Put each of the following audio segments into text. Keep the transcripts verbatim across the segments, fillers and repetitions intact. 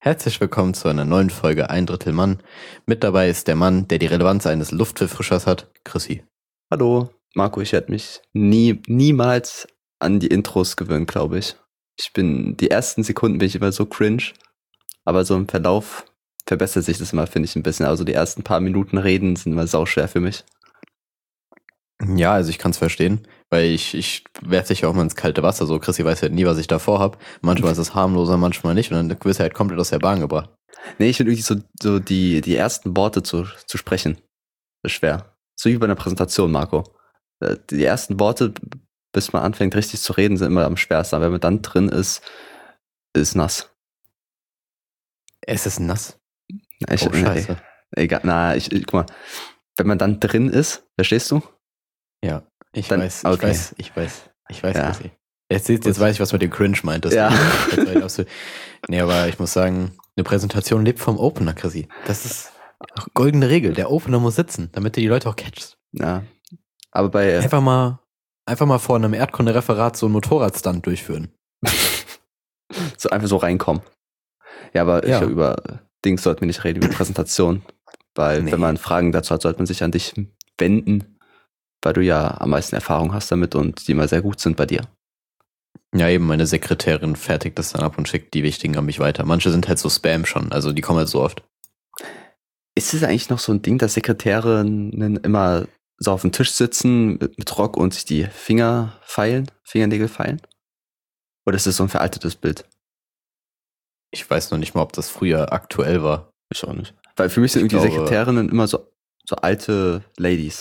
Herzlich willkommen zu einer neuen Folge Ein Drittel Mann. Mit dabei ist der Mann, der die Relevanz eines Luftverfrischers hat, Chrissy. Hallo, Marco, ich werde mich nie, niemals an die Intros gewöhnen, glaube ich. Ich bin, die ersten Sekunden bin ich immer so cringe, aber so im Verlauf verbessert sich das immer, finde ich, ein bisschen. Also die ersten paar Minuten reden sind immer sauschwer für mich. Ja, also ich kann es verstehen, weil ich, ich werfe dich ja auch mal ins kalte Wasser. So, Chrissy weiß ja nie, was ich davor habe. Manchmal ist es harmloser, manchmal nicht. Und dann wirst du halt komplett aus der Bahn gebracht. Nee, ich finde irgendwie so, so die, die ersten Worte zu, zu sprechen, ist schwer. So wie bei einer Präsentation, Marco. Die ersten Worte, bis man anfängt richtig zu reden, sind immer am schwersten. Aber wenn man dann drin ist, ist nass. Es ist nass. Ich, oh, scheiße. Nee, egal, na, ich, ich, guck mal. Wenn man dann drin ist, verstehst du? Ja, ich Dann, weiß, ich okay. weiß, ich weiß, ich weiß, Ja. Chrissy. Jetzt, jetzt, jetzt weiß ich, was mit dem Cringe meint. Das Ja. Nee, aber ich muss sagen, eine Präsentation lebt vom Opener, Chrissy. Das ist goldene Regel. Der Opener muss sitzen, damit du die Leute auch catchst. Ja. Aber bei. Einfach mal, einfach mal vor einem Erdkunde-Referat so einen Motorradstand durchführen. so einfach so reinkommen. Ja, aber Ja. Ich, über Dings sollten wir nicht reden, über Präsentation. Weil, Nee. wenn man Fragen dazu hat, sollte man sich an dich wenden, weil du ja am meisten Erfahrung hast damit und die immer sehr gut sind bei dir. Ja, eben, meine Sekretärin fertigt das dann ab und schickt die wichtigen an mich weiter. Manche sind halt so Spam schon, also die kommen halt so oft. Ist es eigentlich noch so ein Ding, dass Sekretärinnen immer so auf dem Tisch sitzen mit, mit Rock und sich die Finger feilen, Fingernägel feilen? Oder ist das so ein veraltetes Bild? Ich weiß noch nicht mal, ob das früher aktuell war. Ich auch nicht. Weil für mich sind Ich irgendwie glaube- Sekretärinnen immer so, so alte Ladies.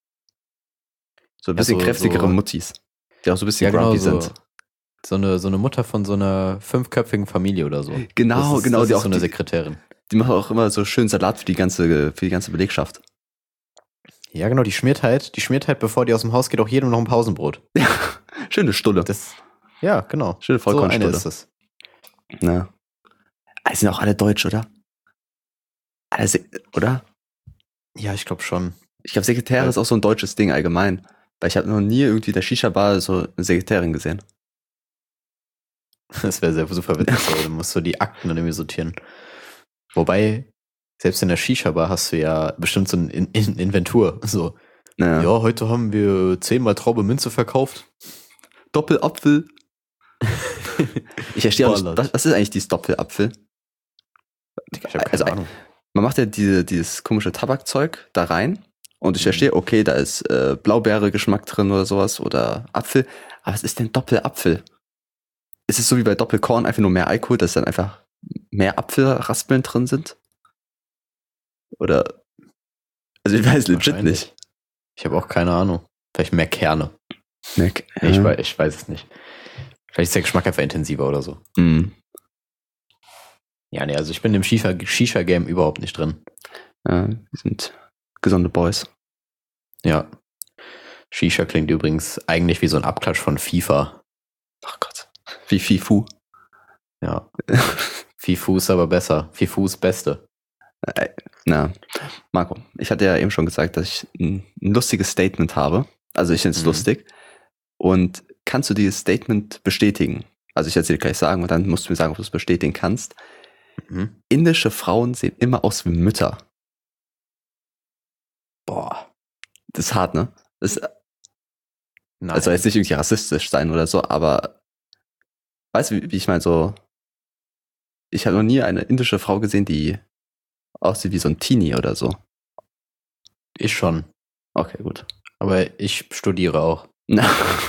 So ein bisschen Ja, so- kräftigere so- Muttis, die auch so ein bisschen Ja, genau, grumpy so, sind. so, eine, so eine Mutter von so einer fünfköpfigen Familie oder so. Genau, das ist, genau, das die ist auch so eine die, Sekretärin. die machen auch immer so schön Salat für die ganze, für die ganze Belegschaft. Ja, genau, die schmiert halt, die schmiert halt, bevor die aus dem Haus geht, auch jedem noch ein Pausenbrot. Ja, schöne Stulle. Das, ja, genau. Schöne So eine Vollkornsstulle. ist es. Ja. Ah, sind auch alle deutsch, oder? Alle Se- oder? Ja, ich glaube schon. Ich glaube, Sekretäre Ja. ist auch so ein deutsches Ding allgemein. Weil ich habe noch nie irgendwie in der Shisha-Bar so eine Sekretärin gesehen. Das wäre sehr super witzig. So, du musst so die Akten dann irgendwie sortieren. Wobei, selbst in der Shisha-Bar hast du ja bestimmt so ein in in Inventur. So, Ja. ja, heute haben wir zehnmal Traube Münze verkauft. Doppelapfel. Ich verstehe auch nicht, Ballert. was, was ist eigentlich dieses Doppelapfel? Ich habe keine Also, Ahnung. Man macht ja diese, dieses komische Tabakzeug da rein und ich Mhm. verstehe, okay, da ist äh, Blaubeere-Geschmack drin oder sowas oder Apfel. Aber was ist denn Doppelapfel? Ist es so wie bei Doppelkorn einfach nur mehr Alkohol, dass dann einfach mehr Apfelraspeln drin sind? Oder? Also ich weiß legit Wahrscheinlich. nicht. Ich habe auch keine Ahnung. Vielleicht mehr Kerne. Mac, Nee, ich, weiß, ich weiß es nicht. Vielleicht ist der Geschmack einfach intensiver oder so. Mm. Ja, nee, also ich bin im Shisha- Shisha-Game überhaupt nicht drin. Ja, wir sind gesunde Boys. Ja. Shisha klingt übrigens eigentlich wie so ein Abklatsch von FIFA. Ach Gott. Wie Fifu. Ja. Fifu ist aber besser. Fifu ist Beste. Na, Marco, ich hatte ja eben schon gesagt, dass ich ein, ein lustiges Statement habe. Also ich finde es Mhm. lustig. Und kannst du dieses Statement bestätigen? Also ich erzähle gleich sagen und dann musst du mir sagen, ob du es bestätigen kannst. Mhm. Indische Frauen sehen immer aus wie Mütter. Boah. Das ist hart, ne? Das Nein. also jetzt nicht irgendwie rassistisch sein oder so, aber weißt du, wie, wie ich meine, so ich habe noch nie eine indische Frau gesehen, die aussieht wie so ein Teenie oder so. ich schon. Okay, gut. Aber ich studiere auch. Na,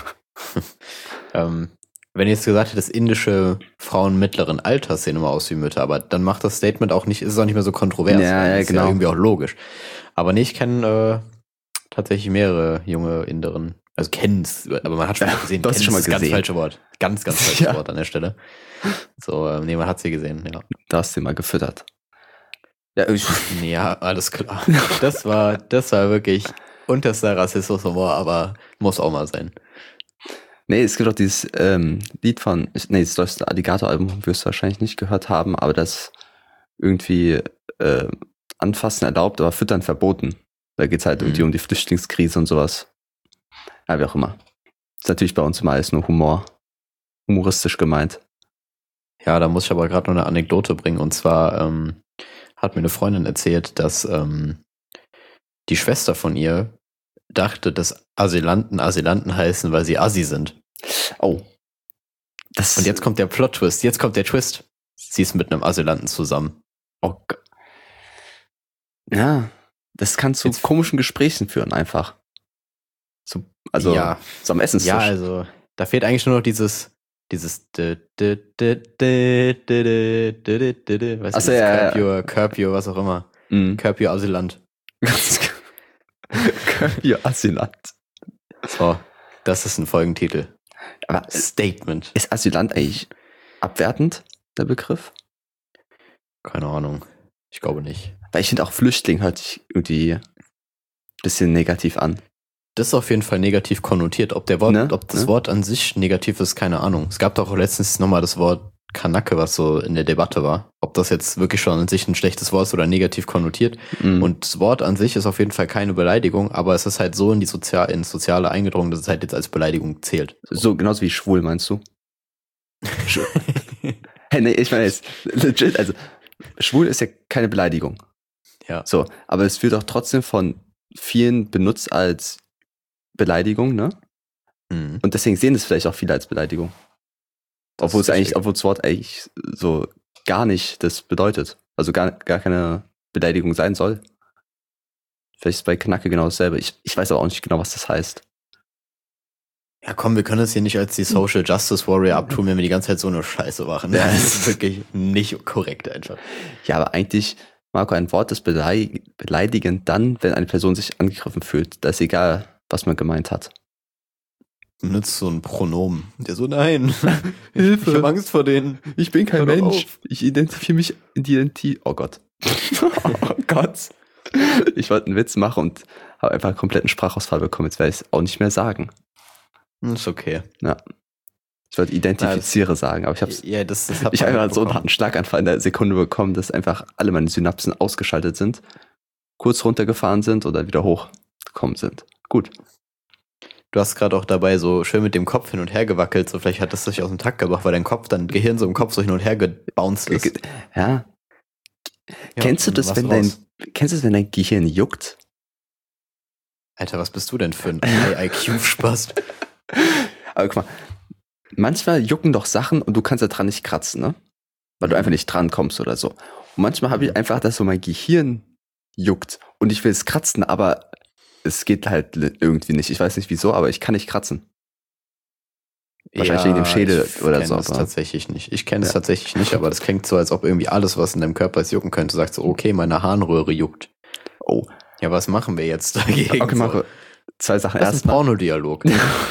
Ähm, wenn ihr jetzt gesagt hättet, indische Frauen mittleren Alters sehen immer aus wie Mütter, aber dann macht das Statement auch nicht, ist es auch nicht mehr so kontrovers. Ja, weil ja, das ist genau. ja irgendwie auch logisch. Aber nee, ich kenne äh, tatsächlich mehrere junge Inderen. Also kenn's, aber man hat schon mal gesehen. Du hast Kennen schon mal ist das ganz gesehen. falsche Wort. Ganz, ganz falsches Ja. Wort an der Stelle. So, ähm, nee, man hat sie gesehen, ja. da hast du mal gefüttert. Ja, ich, Ja, alles klar. Das war, das war wirklich unterster Rassismus-Humor, aber muss auch mal sein. nee, es gibt auch dieses ähm, Lied von, nee, das neueste Alligator-Album wirst du wahrscheinlich nicht gehört haben, aber das irgendwie äh, anfassen erlaubt, aber füttern verboten. Da geht's halt Mhm. irgendwie um die Flüchtlingskrise und sowas. Ja, wie auch immer. Ist natürlich bei uns immer alles nur Humor. Humoristisch gemeint. Ja, da muss ich aber gerade noch eine Anekdote bringen. Und zwar ähm, hat mir eine Freundin erzählt, dass ähm, die Schwester von ihr dachte, dass Asylanten Asylanten heißen, weil sie Assi sind. Oh. Das Und jetzt kommt der Plot-Twist. Jetzt kommt der Twist. Sie ist mit einem Asylanten zusammen. Oh Gott. Ja, das kann zu Jetzt- komischen Gesprächen führen einfach. Zu, also Ja. so am Essenstisch. Ja, also da fehlt eigentlich nur noch dieses dieses d- d- d- d- d- d- d- d- d- weißt du, Ach so, dieses ja, ja, Curb Your, Curb Your, was auch immer. Mhm. Curb Your Asylant. Ja, Asylant. So, das ist ein Folgentitel. Aber Statement. ist Asylant eigentlich abwertend, der Begriff? Keine Ahnung. Ich glaube nicht. Weil ich finde auch Flüchtling hört sich irgendwie ein bisschen negativ an. Das ist auf jeden Fall negativ konnotiert. Ob der Wort, Ne? ob das Ne? Wort an sich negativ ist, keine Ahnung. Es gab doch auch letztens nochmal das Wort Kanacke, was so in der Debatte war. Ob das jetzt wirklich schon an sich ein schlechtes Wort ist oder negativ konnotiert. Mhm. Und das Wort an sich ist auf jeden Fall keine Beleidigung, aber es ist halt so in die Sozial ins Soziale eingedrungen, dass es halt jetzt als Beleidigung zählt. So genauso wie schwul, meinst du? Schwul. Hey, nee, ich meine jetzt, legit, also schwul ist ja keine Beleidigung. Ja. So, aber es wird auch trotzdem von vielen benutzt als Beleidigung, ne? Mhm. Und deswegen sehen es vielleicht auch viele als Beleidigung. Das Obwohl ist es eigentlich, richtig. obwohl das Wort eigentlich so gar nicht das bedeutet. Also gar, gar keine Beleidigung sein soll. Vielleicht ist bei Knacke genau dasselbe. Ich, ich weiß aber auch nicht genau, was das heißt. Ja, komm, wir können es hier nicht als die Social Justice Warrior abtun, wenn wir die ganze Zeit so eine Scheiße machen. Ja. Das ist wirklich nicht korrekt einfach. Ja, aber eigentlich, Marco, ein Wort ist belei- beleidigend dann, wenn eine Person sich angegriffen fühlt. Da ist egal, was man gemeint hat. Du nutzt so ein Pronomen. Der so, nein, Hilfe. ich hab Angst vor denen. Ich bin kein Hör doch Mensch. auf. Ich identifiziere mich in die Identi... Oh Gott. Oh Gott. Ich wollte einen Witz machen und habe einfach einen kompletten Sprachausfall bekommen. Jetzt werde ich es auch nicht mehr sagen. Ist okay. Ich wollte identifiziere sagen, aber ich habe Ja, das, das hat ich man habe einfach so einen mitbekommen. harten Schlaganfall in der Sekunde bekommen, dass einfach alle meine Synapsen ausgeschaltet sind, kurz runtergefahren sind oder wieder hochgekommen sind. Gut. Du hast gerade auch dabei so schön mit dem Kopf hin und her gewackelt, so vielleicht hat das dich aus dem Takt gebracht, weil dein Kopf, dein Gehirn so im Kopf so hin und her gebounced ist. Ja. Ja, Kennst du und das, dann wenn warst dein, raus. kennst du das, wenn dein Gehirn juckt? Alter, was bist du denn für ein I Q-Spaß? Aber guck mal, manchmal jucken doch Sachen und du kannst da dran nicht kratzen, ne? Weil du Mhm. einfach nicht dran kommst oder so. Und manchmal habe ich einfach, dass so mein Gehirn juckt und ich will es kratzen, aber es geht halt irgendwie nicht. Ich weiß nicht wieso, aber ich kann nicht kratzen. Wahrscheinlich wegen dem Schädel ich oder kenn so, Das aber- tatsächlich nicht. Ich kenne es Ja. tatsächlich nicht, aber das klingt so, als ob irgendwie alles, was in deinem Körper ist, jucken könnte. Sagst so, okay, meine Harnröhre juckt. Oh, Ja, was machen wir jetzt dagegen? okay, So, Marco. Zwei Sachen. das ist ein Erstmal, Pornodialog.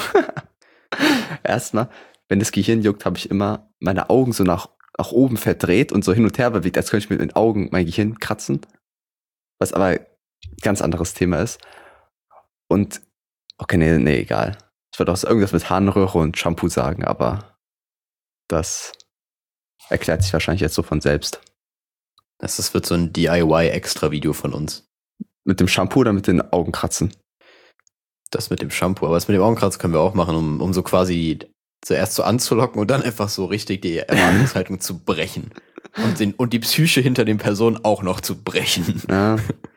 erstmal, wenn das Gehirn juckt, habe ich immer meine Augen so nach, nach oben verdreht und so hin und her bewegt, als könnte ich mit den Augen mein Gehirn kratzen. Was aber ein ganz anderes Thema ist. Und, okay, nee, nee, egal. Ich wollte auch irgendwas mit Harnröhre und Shampoo sagen, aber das erklärt sich wahrscheinlich jetzt so von selbst. Das ist, wird so ein D I Y-Extra-Video von uns. Mit dem Shampoo oder mit den Augen kratzen? Das mit dem Shampoo. Aber das mit dem Augenkratz können wir auch machen, um, um so quasi zuerst so anzulocken und dann einfach so richtig die Erwartungshaltung zu brechen. Und, den, und die Psyche hinter den Personen auch noch zu brechen. Ja,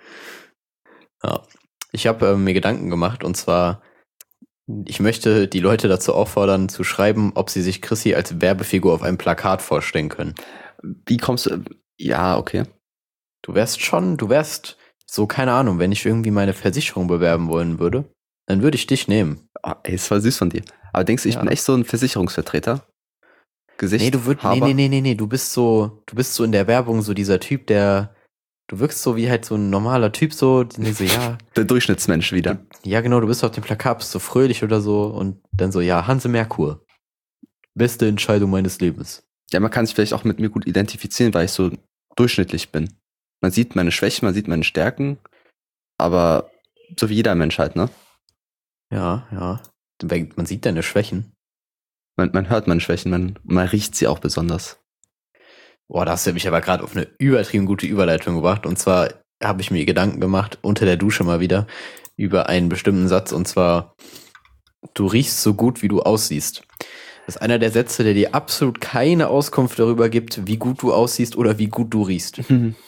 Ja. Ich habe äh, mir Gedanken gemacht und zwar, ich möchte die Leute dazu auffordern, zu schreiben, ob sie sich Chrissy als Werbefigur auf einem Plakat vorstellen können. wie kommst du? Ja, okay. Du wärst schon, du wärst so, keine Ahnung, wenn ich irgendwie meine Versicherung bewerben wollen würde, dann würde ich dich nehmen. Oh, ey, das war süß von dir. Aber denkst du, ich Ja. bin echt so ein Versicherungsvertreter? Gesicht? Nee, du würd, nee, Haber? nee, nee, nee, nee, du bist so, du bist so in der Werbung so dieser Typ, der, du wirkst so wie halt so ein normaler Typ so, den so, ja, Der Durchschnittsmensch wieder. ja genau, du bist auf dem Plakat, bist so fröhlich oder so und dann so, ja, Hanse Merkur. Beste Entscheidung meines Lebens. Ja, man kann sich vielleicht auch mit mir gut identifizieren, weil ich so durchschnittlich bin. Man sieht meine Schwächen, man sieht meine Stärken, aber so wie jeder Mensch halt, ne? Ja, ja. Man sieht deine Schwächen. Man, man hört meine Schwächen, man, man riecht sie auch besonders. Boah, da hast du mich aber gerade auf eine übertrieben gute Überleitung gebracht. Und zwar habe ich mir Gedanken gemacht, unter der Dusche mal wieder, über einen bestimmten Satz. Und zwar, du riechst so gut, wie du aussiehst. Das ist einer der Sätze, der dir absolut keine Auskunft darüber gibt, wie gut du aussiehst oder wie gut du riechst.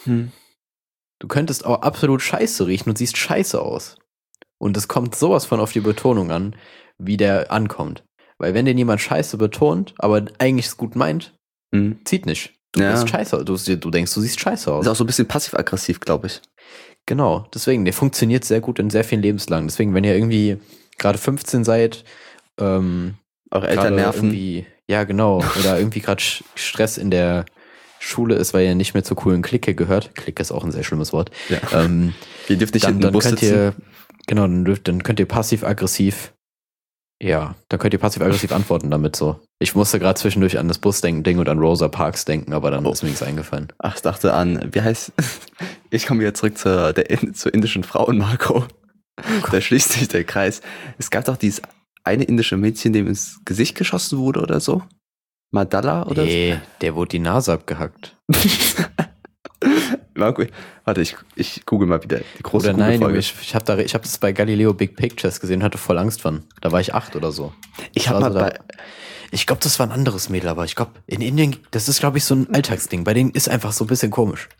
Du könntest auch absolut scheiße riechen und siehst scheiße aus. Und es kommt sowas von auf die Betonung an, wie der ankommt. Weil wenn den jemand scheiße betont, aber eigentlich es gut meint, Mhm. zieht nicht. Du Ja. siehst scheiße, du, du denkst, du siehst scheiße aus. Ist auch so ein bisschen passiv-aggressiv, glaube ich. Genau, deswegen, der funktioniert sehr gut in sehr vielen Lebenslagen. Deswegen, wenn ihr irgendwie gerade fünfzehn seid, ähm, Eure Eltern gerade nerven. irgendwie, ja genau, oder irgendwie gerade Stress in der Schule ist, weil ihr nicht mehr zur coolen Clique gehört. Clique ist auch ein sehr schlimmes Wort. Ja. Ähm, Ihr dürft nicht dann, in den dann Bus könnt sitzen. ihr, genau, dann, dürft, dann könnt ihr passiv-aggressiv, ja, dann könnt ihr passiv-aggressiv antworten damit so. Ich musste gerade zwischendurch an das Busdenken-Ding und an Rosa Parks denken, aber dann Oh. ist mir nichts eingefallen. Ach, ich dachte an, wie heißt, ich komme wieder zurück zur, der, zur indischen Frau in Marco. Da schließt sich der Kreis. Es gab doch dieses eine indische Mädchen, dem ins Gesicht geschossen wurde oder so. Madala oder Nee, der wurde die Nase abgehackt. so. Marco, warte, ich, ich google mal wieder die große Oder nein, Junge, Google-Folge. ich, ich habe da, ich hab das bei Galileo Big Pictures gesehen und hatte voll Angst von. Da war ich acht oder so. Ich Das habe war mal so bei, da- Ich glaube, das war ein anderes Mädel, aber ich glaube, in Indien, das ist, glaube ich, so ein Alltagsding. Bei denen ist einfach so ein bisschen komisch.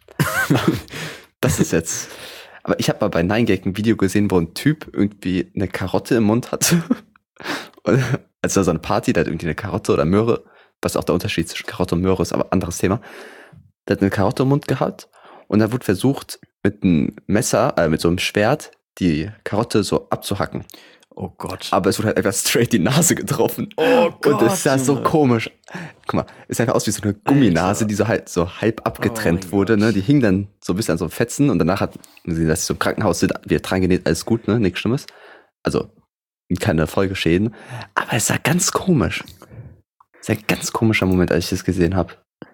das ist jetzt, aber ich habe mal bei nine gag ein Video gesehen, wo ein Typ irgendwie eine Karotte im Mund hatte. Und als da so eine Party, der hat irgendwie eine Karotte oder Möhre, was auch der Unterschied zwischen Karotte und Möhre ist, aber anderes Thema. Der hat eine Karotte im Mund gehabt und da wurde versucht, mit einem Messer, äh, mit so einem Schwert, die Karotte so abzuhacken. Oh Gott. Aber es wurde halt einfach straight die Nase getroffen. Oh Und es sah so Junge. komisch. Guck mal, es sah einfach aus wie so eine Gumminase, Alter. die so halt so halb abgetrennt Oh mein wurde, Gott. ne? Die hing dann so ein bisschen an so einem Fetzen und danach hat man gesehen, dass sie so im Krankenhaus sind, wieder dran genäht, alles gut, ne? Nichts Schlimmes. Also keine Folgeschäden. Aber es sah ganz komisch. Es war ein ganz komischer Moment, als ich das gesehen habe.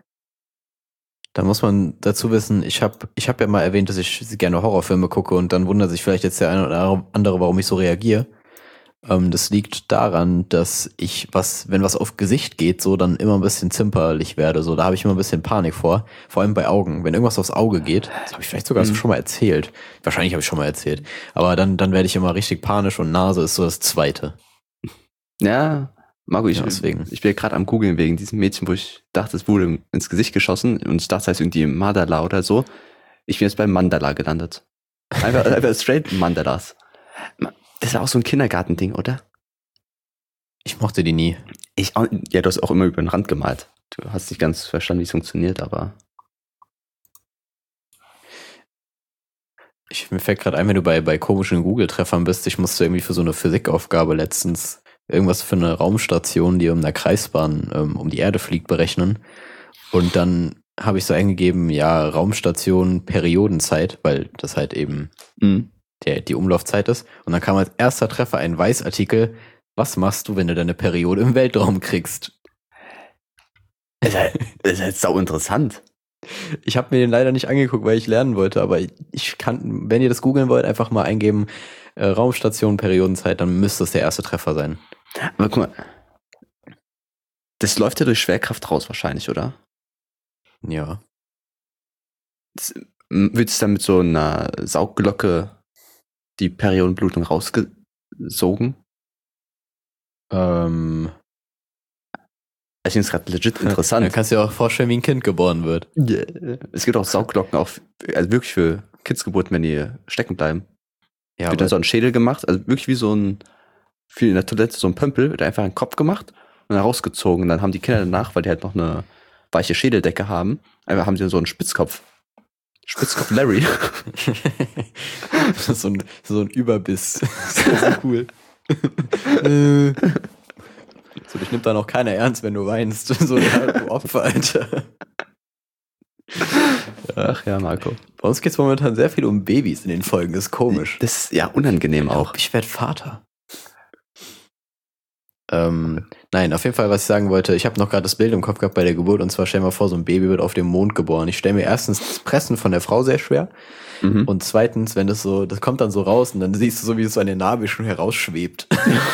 Da muss man dazu wissen, ich habe ich hab ja mal erwähnt, dass ich gerne Horrorfilme gucke und dann wundert sich vielleicht jetzt der eine oder andere, warum ich so reagiere. Ähm, das liegt daran, dass ich, was, wenn was auf Gesicht geht, so dann immer ein bisschen zimperlich werde. So, da habe ich immer ein bisschen Panik vor. Vor allem bei Augen. Wenn irgendwas aufs Auge geht, das habe ich vielleicht sogar Mhm. schon mal erzählt. Wahrscheinlich habe ich schon mal erzählt. Aber dann, dann werde ich immer richtig panisch und Nase ist so das Zweite. Ja, Marco, ich, Ja, deswegen. ich bin ja gerade am Googeln wegen diesem Mädchen, wo ich dachte, es wurde ins Gesicht geschossen und ich dachte, es heißt irgendwie Mandala oder so. Ich bin jetzt beim Mandala gelandet. Einfach, einfach straight Mandalas. Das war auch so ein Kindergartending, oder? Ich mochte die nie. Ich auch, ja, du hast auch immer über den Rand gemalt. Du hast nicht ganz verstanden, wie es funktioniert, aber Ich, mir fällt gerade ein, wenn du bei, bei komischen Google-Treffern bist, ich musste irgendwie für so eine Physikaufgabe letztens irgendwas für eine Raumstation, die um der Kreisbahn ähm, um die Erde fliegt, berechnen. Und dann habe ich so eingegeben, ja, Raumstation, Periodenzeit, weil das halt eben mhm. der, die Umlaufzeit ist. Und dann kam als erster Treffer ein Weißartikel, was machst du, wenn du deine Periode im Weltraum kriegst? ist halt, ist halt sau interessant. Ich habe mir den leider nicht angeguckt, weil ich lernen wollte, aber ich kann, wenn ihr das googeln wollt, einfach mal eingeben, äh, Raumstation, Periodenzeit, dann müsste es der erste Treffer sein. Aber guck mal, das läuft ja durch Schwerkraft raus wahrscheinlich, oder? Ja. Das, wird es dann mit so einer Saugglocke die Periodenblutung rausgesogen? Ähm, Ich finde es gerade legit Dann interessant. kannst du dir auch vorstellen, wie ein Kind geboren wird. Es gibt auch Saugglocken, auch also wirklich für Kindsgeburten, wenn die stecken bleiben. Ja, Wird dann so ein Schädel gemacht, also wirklich wie so ein, wie in der Toilette so ein Pömpel, wird einfach ein Kopf gemacht und dann rausgezogen. Und dann haben die Kinder danach, weil die halt noch eine weiche Schädeldecke haben, einfach haben sie so einen Spitzkopf. Spitzkopf Larry. das ist so ein, so ein Überbiss. Das ist so cool. Äh. So, dich nimmt dann auch keiner ernst, wenn du weinst. So, ja, du Opfer, Alter. Ach ja, Marco. Bei uns geht es momentan sehr viel um Babys in den Folgen. Das ist komisch. Das ist ja unangenehm auch. Ich werde Vater. Ähm, nein, auf jeden Fall, was ich sagen wollte, ich habe noch gerade das Bild im Kopf gehabt bei der Geburt, und zwar stell dir mal vor, so ein Baby wird auf dem Mond geboren. Ich stelle mir erstens das Pressen von der Frau sehr schwer Mhm. und zweitens, wenn das so, das kommt dann so raus und dann siehst du so, wie es so an der Nabel schon herausschwebt.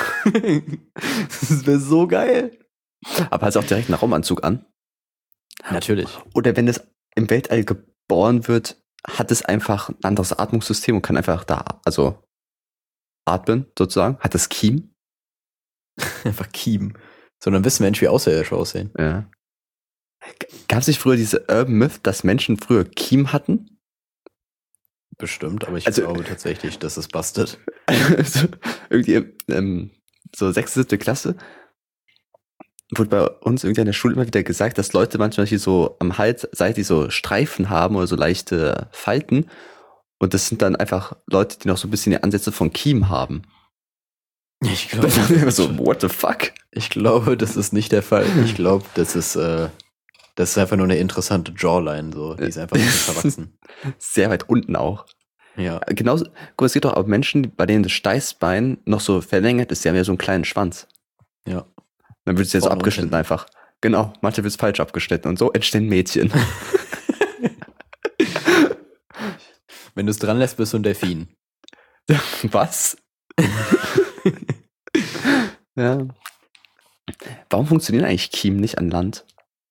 Das wäre so geil. Aber hat es auch direkt einen Raumanzug an? Natürlich. Oder wenn es im Weltall geboren wird, hat es einfach ein anderes Atmungssystem und kann einfach da, also atmen sozusagen. Hat es Kiem? Einfach Kiem. Sondern wissen Menschen, wie Außerirdische aussehen. Ja. Gab es nicht früher diese Urban Myth, dass Menschen früher Kiem hatten? Bestimmt, aber ich Also- glaube tatsächlich, dass es bastet. so, irgendwie, ähm, so sechste, siebte Klasse wurde bei uns irgendwie an der Schule immer wieder gesagt, dass Leute manchmal hier so am Hals seitlich so Streifen haben oder so leichte Falten. Und das sind dann einfach Leute, die noch so ein bisschen die Ansätze von Kiem haben. Ich Das ist immer so, what the fuck? Ich glaube, das ist nicht der Fall. Ich glaube, das ist, äh, das ist einfach nur eine interessante Jawline, so. Die ist einfach nicht verwachsen. Sehr weit unten auch. Ja. Genauso, guck, es gibt auch Menschen, bei denen das Steißbein noch so verlängert ist, die haben ja so einen kleinen Schwanz. Ja. Dann wird es jetzt so Vorne und abgeschnitten hinten. einfach. Genau, manche wird es falsch abgeschnitten und so entstehen Mädchen. Wenn du es dran lässt, bist du ein Delfin. Was? Ja. Warum funktionieren eigentlich Kiem nicht an Land?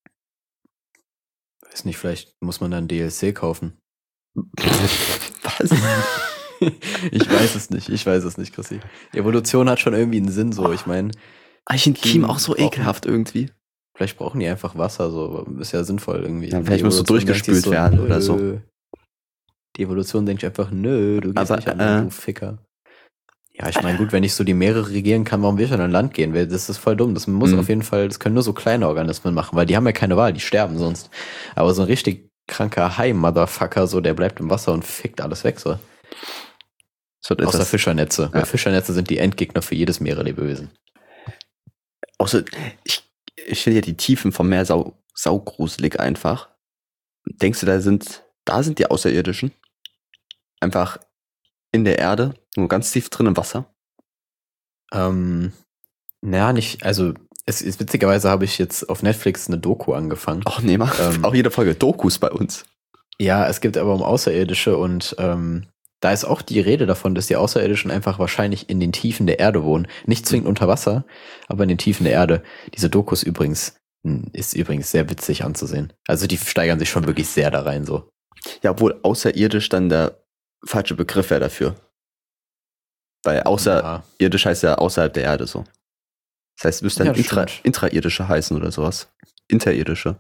Weiß nicht, vielleicht muss man dann D L C kaufen. Was? Ich weiß es nicht, ich weiß es nicht, Chrissy. Evolution hat schon irgendwie einen Sinn, so. Ich meine, Ich finde Kiem Kiem auch so brauchen- ekelhaft irgendwie. vielleicht brauchen die einfach Wasser, so. Ist ja sinnvoll irgendwie. Ja, vielleicht Die muss so Evolution denkt durchgespült sich werden oder so. nö. Die Evolution denkt einfach, nö, du gehst Aber, nicht an Land, äh, du Ficker. Ja, ich meine, gut, wenn ich so die Meere regieren kann, warum will ich dann an Land gehen? Weil Das ist voll dumm. Das muss Mhm. auf jeden Fall, das können nur so kleine Organismen machen, weil die haben ja keine Wahl, die sterben sonst. Aber so ein richtig kranker Hai-Motherfucker, so, der bleibt im Wasser und fickt alles weg, so. So Außer etwas, Fischernetze. Weil Ja. Fischernetze sind die Endgegner für jedes Meerelebewesen. außer, ich, ich finde ja die Tiefen vom Meer sau, saugruselig einfach. Denkst du, da sind, da sind die Außerirdischen? Einfach in der Erde, nur ganz tief drin im Wasser? Ähm, naja, nicht, also, es ist witzigerweise habe ich jetzt auf Netflix eine Doku angefangen. Ach nee, mal, Ähm. auch jede Folge Dokus bei uns. Ja, es gibt aber um Außerirdische und ähm, da ist auch die Rede davon, dass die Außerirdischen einfach wahrscheinlich in den Tiefen der Erde wohnen. Nicht zwingend unter Wasser, aber in den Tiefen der Erde. Diese Dokus übrigens, mh, ist übrigens sehr witzig anzusehen. Also die steigern sich schon wirklich sehr da rein, so. Ja, obwohl außerirdisch dann der falsche Begriff wäre dafür. Weil außerirdisch Ja, heißt ja außerhalb der Erde so. Das heißt, es müsste dann Ja, intra, stimmt. intrairdische heißen oder sowas. Interirdische.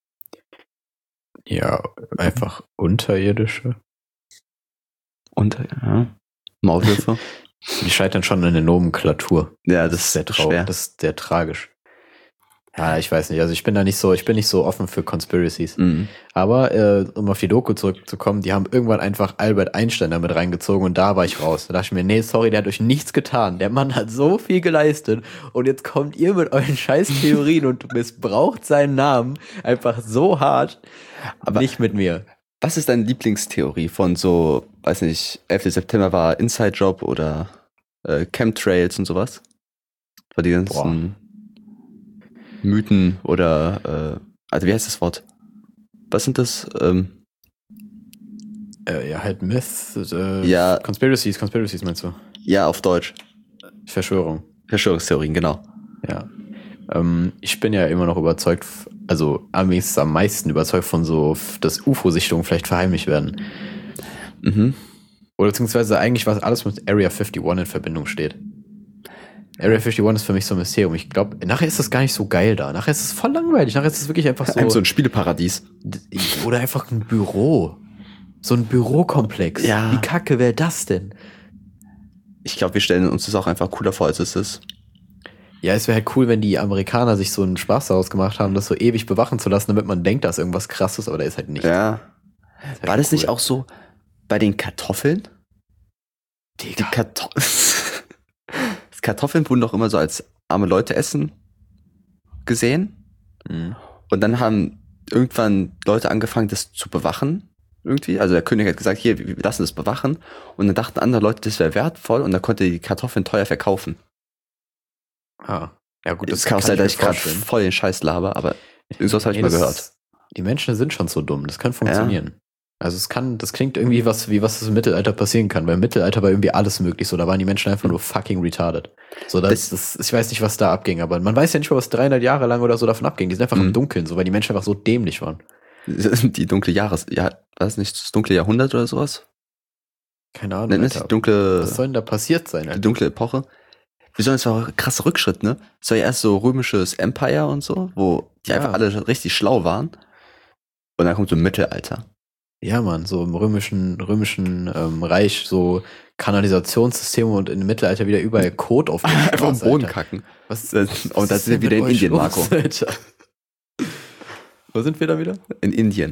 ja, einfach Unterirdische. Und, ja. Maulwürfe. Die scheitern schon in der Nomenklatur. Ja, Das das ist sehr ist traurig, schwer. das ist sehr tragisch. Ja, ich weiß nicht, also ich bin da nicht so, ich bin nicht so offen für Conspiracies. Mhm. Aber äh, um auf die Doku zurückzukommen, die haben irgendwann einfach Albert Einstein damit reingezogen und da war ich raus. Da dachte ich mir, nee, sorry, der hat euch nichts getan. Der Mann hat so viel geleistet und jetzt kommt ihr mit euren scheiß Theorien und missbraucht seinen Namen einfach so hart. Aber- nicht mit mir. Was ist deine Lieblingstheorie von so, weiß nicht, elfter September war Inside Job oder äh, Chemtrails und sowas? War die ganzen Mythen oder, äh, also wie heißt das Wort? Was sind das? Ähm, Äh, ja, halt Myth, äh, Ja. Conspiracies, Conspiracies meinst du? ja, auf Deutsch. Verschwörung. Verschwörungstheorien, genau. Ja. Ähm, ich bin ja immer noch überzeugt, f- also am wenigsten am meisten überzeugt von so, f- dass U F O-Sichtungen vielleicht verheimlicht werden. Mhm. Oder beziehungsweise eigentlich, was alles mit Area einundfünfzig in Verbindung steht. Area einundfünfzig ist für mich so ein Mysterium. Ich glaube, nachher ist das gar nicht so geil da. Nachher ist es voll langweilig. Nachher ist es wirklich einfach so. Einfach so ein Spieleparadies. Oder einfach ein Büro. So ein Bürokomplex. Ja. Wie kacke wäre das denn? Ich glaube, wir stellen uns das auch einfach cooler vor, als es ist. Ja, es wäre halt cool, wenn die Amerikaner sich so einen Spaß daraus gemacht haben, das so ewig bewachen zu lassen, damit man denkt, da ist irgendwas krasses, aber da ist halt nicht. Ja. ist halt War das cool. nicht auch so bei den Kartoffeln? Die Digga. Kartoffeln. Kartoffeln wurden doch immer so als arme Leute essen gesehen. Mhm. Und dann haben irgendwann Leute angefangen, das zu bewachen. Irgendwie. Also der König hat gesagt, hier, wir lassen das bewachen. Und dann dachten andere Leute, das wäre wertvoll und dann konnte die Kartoffeln teuer verkaufen. Ah. Ja, gut, Das kann auch sein, ich mir dass ich gerade vorstellen. voll den Scheiß laber, aber irgendwas habe ich Nee, mal das- gehört. Die Menschen sind schon so dumm, das kann funktionieren. Also es kann, das klingt irgendwie was, wie was im Mittelalter passieren kann, weil im Mittelalter war irgendwie alles möglich, so da waren die Menschen einfach nur fucking retarded. So das, das, ich weiß nicht, was da abging, aber man weiß ja nicht mal, was dreihundert Jahre lang oder so davon abging. Die sind einfach Mhm. im Dunkeln, so weil die Menschen einfach so dämlich waren. Die dunkle Jahres... Ja, war das nicht das dunkle Jahrhundert oder sowas? Keine Ahnung. Nennt es Alter. die dunkle, Was soll denn da passiert sein? die Alter? dunkle Epoche? Besonders war auch ein krasser Rückschritt, ne? Es war ja erst so römisches Empire und so, wo die Ja. einfach alle richtig schlau waren. Und dann kommt so Mittelalter. Ja, Mann, so im römischen, römischen ähm, Reich so Kanalisationssysteme und im Mittelalter wieder überall Kot auf den Einfach am Straßen, Boden Alter. kacken. Was, Und was da ist sind wir denn wieder mit in euch Indien, los, Marco. Alter? Wo sind wir da wieder? In Indien.